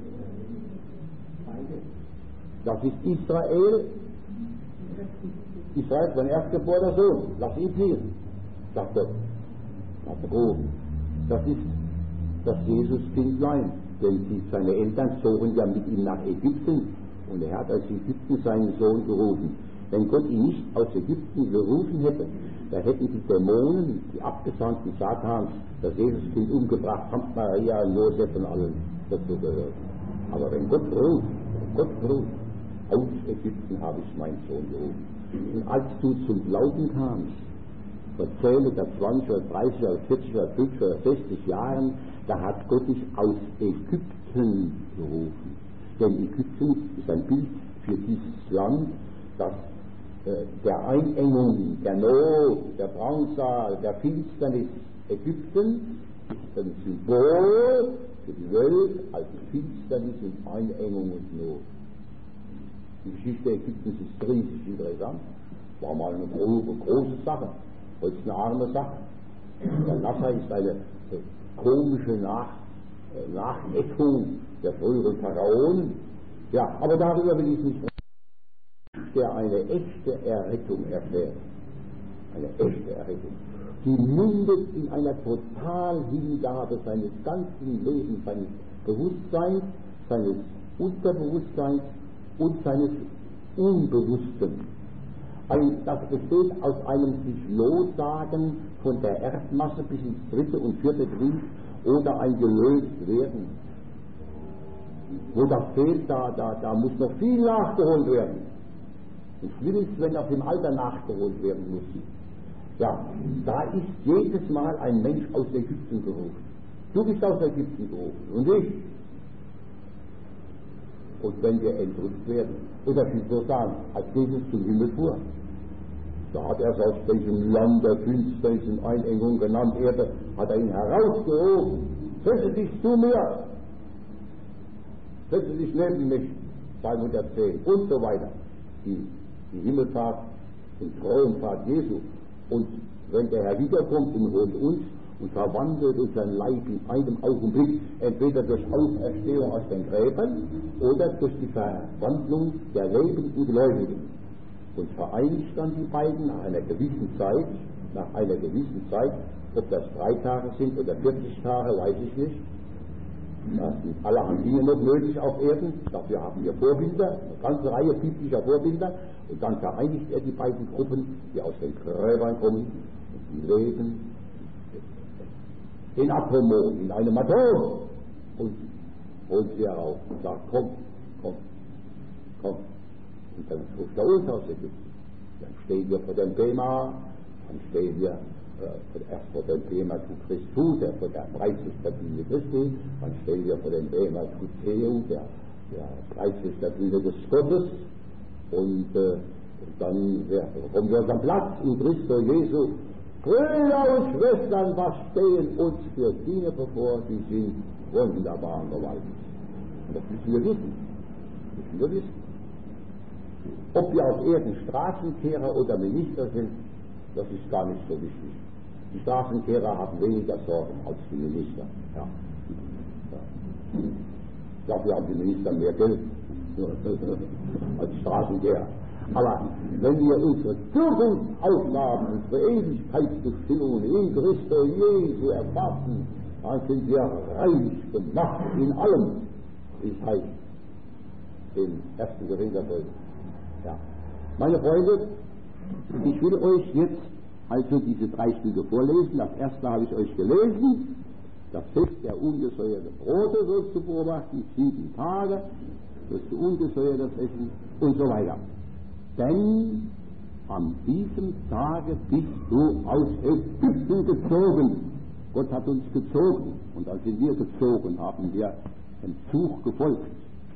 Das ist Israel. Israel, mein erstgeborener Sohn. Lass ihn ziehen, sagt Gott. Hat er gerufen. Das ist das Jesus-Kindlein, denn die, seine Eltern zogen ja mit ihm nach Ägypten und er hat aus Ägypten seinen Sohn gerufen. Wenn Gott ihn nicht aus Ägypten gerufen hätte, da hätten die Dämonen, die Abgesandten Satans, das Jesuskind umgebracht, samt Maria und Josef und allen dazu gehört. Aber wenn Gott ruft, wenn Gott ruft, aus Ägypten habe ich meinen Sohn gerufen. Und als du zum Glauben kamst, vor zehn oder zwanzig oder dreißig oder vierzig oder fünfzig oder sechzig Jahren, da hat Gott dich aus Ägypten gerufen. Denn Ägypten ist ein Bild für dieses Land, das äh, der Einengung, der Not, der Drangsal, der Finsternis Ägypten ist ein Symbol für die Welt als Finsternis und Einengung und Not. Die Geschichte Ägyptens ist riesig interessant. War mal eine große, große Sache. Heute ist eine arme Sache. Der Nasser ist eine äh, komische Nach, äh, Nachäffung der früheren Pharaonen. Ja, aber darüber will ich nicht reden. Der eine echte Errettung erfährt. Eine echte Errettung. Die mündet in einer Totalhingabe seines ganzen Lebens, seines Bewusstseins, seines Unterbewusstseins und seines Unbewussten. Ein, das besteht aus einem sich Lossagen von der Erdmasse bis ins dritte und vierte Glied oder ein gelöst werden. Wo das fehlt, da, da, da muss noch viel nachgeholt werden. Und schlimm ist, wenn das im Alter nachgeholt werden muss. Ja, da ist jedes Mal ein Mensch aus Ägypten gerufen. Du bist aus Ägypten gerufen und ich. Und wenn wir entrückt werden, oder wie so sagen, als Jesus zum Himmel fuhr, da hat er es aus diesem Land der Finsternis und Einengung genannt, Erde, hat er ihn herausgerufen, setze dich zu mir, setze dich neben mich, zweihundertzehn und so weiter. Die, die Himmelfahrt und Thronfahrt Jesu. Und wenn der Herr wiederkommt und holt uns und verwandelt unseren Leib in einem Augenblick, entweder durch Auferstehung aus den Gräbern oder durch die Verwandlung der lebenden Gläubigen. Und vereinigt dann die beiden nach einer gewissen Zeit, nach einer gewissen Zeit, ob das drei Tage sind oder vierzig Tage, weiß ich nicht. Das sind allerhand Dinge noch möglich auf Erden, dafür haben wir Vorbilder, eine ganze Reihe biblischer Vorbilder, und dann vereinigt er die beiden Gruppen, die aus den Gräbern kommen, und die leben in Atomon, in einem Atom, und holt sie herauf und sagt, komm, komm, komm. Und dann ruft er uns aus Ägypten. Dann stehen wir vor dem Bema, dann stehen wir äh, erst vor dem Bema zu Christus, der vor der Preisrichtertüne Christi, dann stehen wir vor dem Bema zu Theo, der, der Preisrichtertüne des Gottes, und, äh, und dann ja, kommen wir unseren Platz in Christo Jesu. Brüder und Schwestern, was stehen uns für Dinge bevor, die sind wunderbar und gewaltig. Und das müssen wir wissen. Das müssen wir wissen. Ob wir auf Erden Straßenkehrer oder Minister sind, das ist gar nicht so wichtig. Die Straßenkehrer haben weniger Sorgen als die Minister. Ja. Ja. Dafür haben die Minister mehr Geld als Straßenkehrer. Aber wenn wir unsere Zukunftsaufgaben, unsere Ewigkeitsbestimmungen in Christo Jesu erfassen, dann sind wir reich gemacht in allem, wie es heißt, im ersten Korintherbrief. Ja. Meine Freunde, ich will euch jetzt also diese drei Stücke vorlesen. Das erste habe ich euch gelesen. Das Fest der ungesäuerten Brote sollst du beobachten, sieben Tage, wirst du ungesäuertes essen und so weiter. Denn an diesem Tage bist du aus Ägypten gezogen. Gott hat uns gezogen, und als wir gezogen haben, wir dem Zug gefolgt.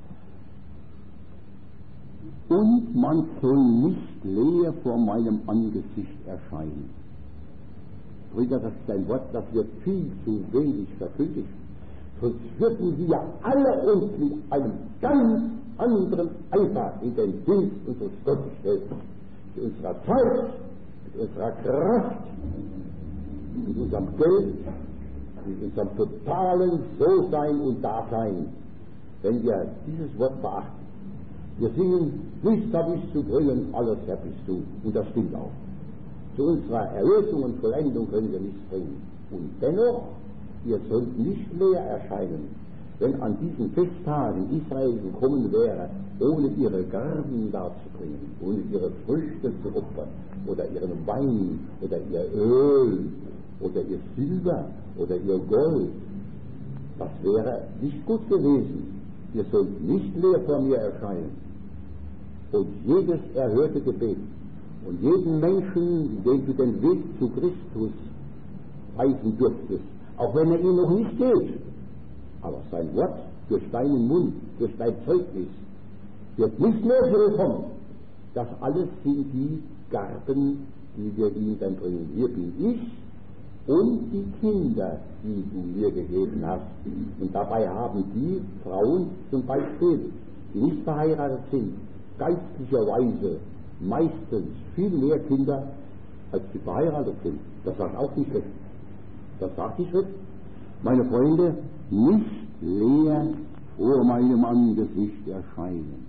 Und man soll nicht leer vor meinem Angesicht erscheinen. Brüder, das ist ein Wort, das wird viel zu wenig verkündigt. Sonst würden wir alle uns mit einem ganz anderen Eifer in den Dienst unseres Gottes stellen. Mit unserer Zeit, mit unserer Kraft, mit unserem Geld, mit unserem totalen So-Sein und Dasein. Wenn wir dieses Wort beachten. Wir singen, nichts habe ich zu bringen, alles Herr bist du. Und das stimmt auch. Zu unserer Erlösung und Vollendung können wir nichts bringen. Und dennoch, wir sollten nicht leer erscheinen. wenn an diesen Festtagen Israel gekommen wäre, ohne ihre Garben darzubringen, ohne ihre Früchte zu opfern, oder ihren Wein, oder ihr Öl, oder ihr Silber, oder ihr Gold, das wäre nicht gut gewesen. Ihr sollt nicht leer vor mir erscheinen. Und jedes erhörte Gebet und jeden Menschen, dem du den Weg zu Christus weisen dürftest, auch wenn er ihn noch nicht geht, aber sein Wort durch deinen Mund, durch dein Zeugnis, wird nicht mehr zurückkommen. Das alles sind die Garben, die wir ihm dann bringen. Hier bin ich und die Kinder, die du mir gegeben hast. Und dabei haben die Frauen zum Beispiel, die nicht verheiratet sind, geistlicherweise meistens viel mehr Kinder, als die verheiratet sind. Das sagt auch die Schrift. Das sagt die Schrift. Meine Freunde, nicht leer vor meinem Angesicht erscheinen.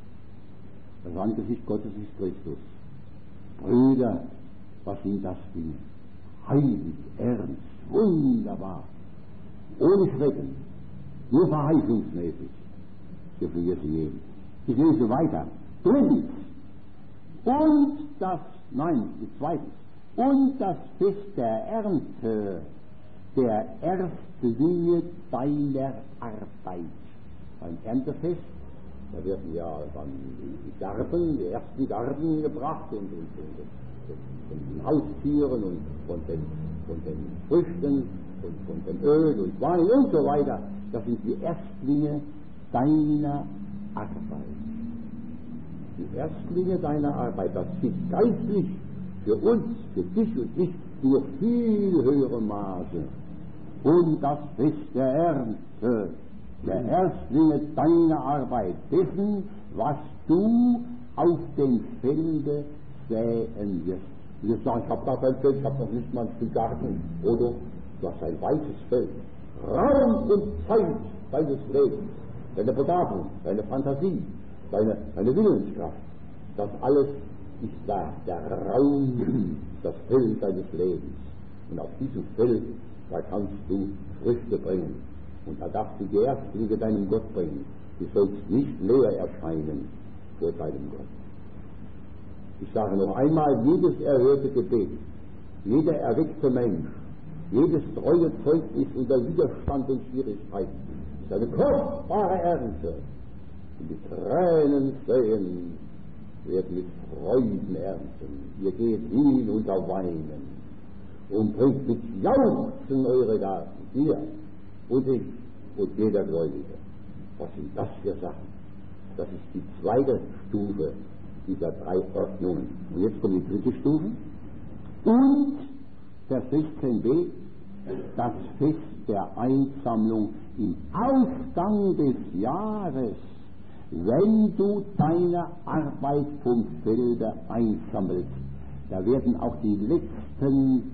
Das Angesicht Gottes ist Christus. Brüder, was sind das Dinge? Heilig, ernst, wunderbar, ohne Schrecken, nur verheißungsmäßig dürfen wir sie nehmen. Ich lese weiter. Drittens, und das, nein, zweitens, und das Fest der Ernte, der Erstlinge deiner Arbeit. Beim Erntefest, da werden ja dann die Garben, die ersten Garben gebracht und, und, und, und von den Haustieren und von den, von den Früchten und von dem Öl und Wein und so weiter. Das sind die Erstlinge deiner Arbeit. Die Erstlinge deiner Arbeit, das ist geistlich für uns, für dich und mich, nur viel höherem Maße. Und das Fest der Ernte, der Erstlinge deiner Arbeit, dessen, was du auf dem Felde säen wirst. Und jetzt sagen, ich habe gar kein Feld, ich habe noch nicht mal ein Stück Garten. Oder du hast ein weites Feld. Raum und Zeit deines Lebens, deine Begabung, deine Fantasie, deine, deine Willenskraft, das alles ist da, der Raum, das Feld deines Lebens. Und auf diesem Feld, da kannst du Früchte bringen. Und da darfst du die Erstlinge deinem Gott bringen. Du sollst nicht leer erscheinen vor deinem Gott. Ich sage noch einmal, jedes erhörte Gebet, jeder erweckte Mensch, jedes treue Zeugnis unter Widerstand und Schwierigkeiten ist eine kostbare Ernte. Und die Tränen säen, werden mit Freuden ernten. Ihr geht hin unter Weinen und bringt mit Jauchzen eure Gaben, ihr und ich und jeder Gläubige. Was sind das für Sachen? Das ist die zweite Stufe dieser drei Ordnungen. Und jetzt kommt die dritte Stufe. Und Vers sechzehn b, das Fest der Einsammlung im Ausgang des Jahres, wenn du deine Arbeit vom Felde einsammelst. Da werden auch die letzten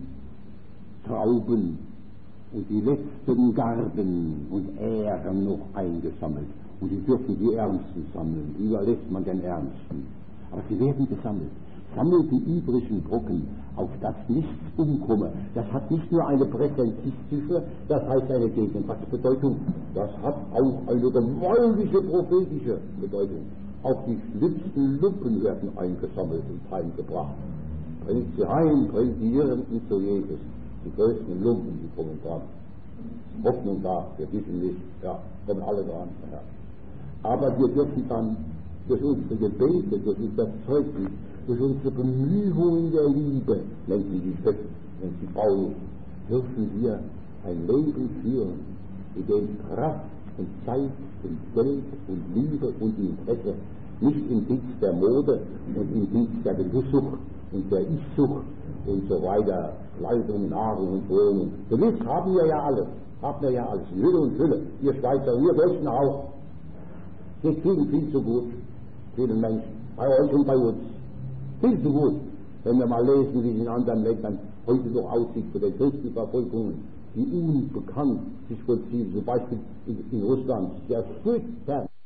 Trauben und die letzten Garben und Ähren noch eingesammelt. Und die dürfen die Ernsten sammeln. Überlässt man den Ernsten. Aber sie werden gesammelt. Sammelt die übrigen Brocken, auf das nichts umkomme. Das hat nicht nur eine präsentistische, das heißt eine Gegenwartsbedeutung, das hat auch eine gewaltige prophetische Bedeutung. Auch die schlimmsten Lumpen werden eingesammelt und heimgebracht. Bringt sie heim, bringt die Irrenden zu Jesus. Die größten Lumpen, die kommen dran. Hoffnung da, wir wissen nicht, ja, kommen alle dran. Ja. Aber wir dürfen dann durch unsere Gebete, durch unser Zeugnis, durch unsere Bemühungen der Liebe, nennt sie die Schrift, nennt sie Paulus, dürfen wir ein Leben führen, in dem Kraft und Zeit und Geld und Liebe und Interesse nicht im Dienst der Mode und im Dienst der Genusssucht und der Ich-Sucht und so weiter, Kleidung, Nahrung und Wohnung. Gewiss haben wir ja alles, haben wir ja alles, Hülle und Fülle, ihr Schweizer, ihr Deutschen auch. Wir kriegen viel zu gut, vielen Menschen, bei euch und bei uns. Viel zu gut, wenn wir mal lesen, wie es in anderen Ländern heute noch aussieht für die Christenverfolgungen, die unbekannt sich vollziehen, zum Beispiel in, in Russland, sehr furchtbar.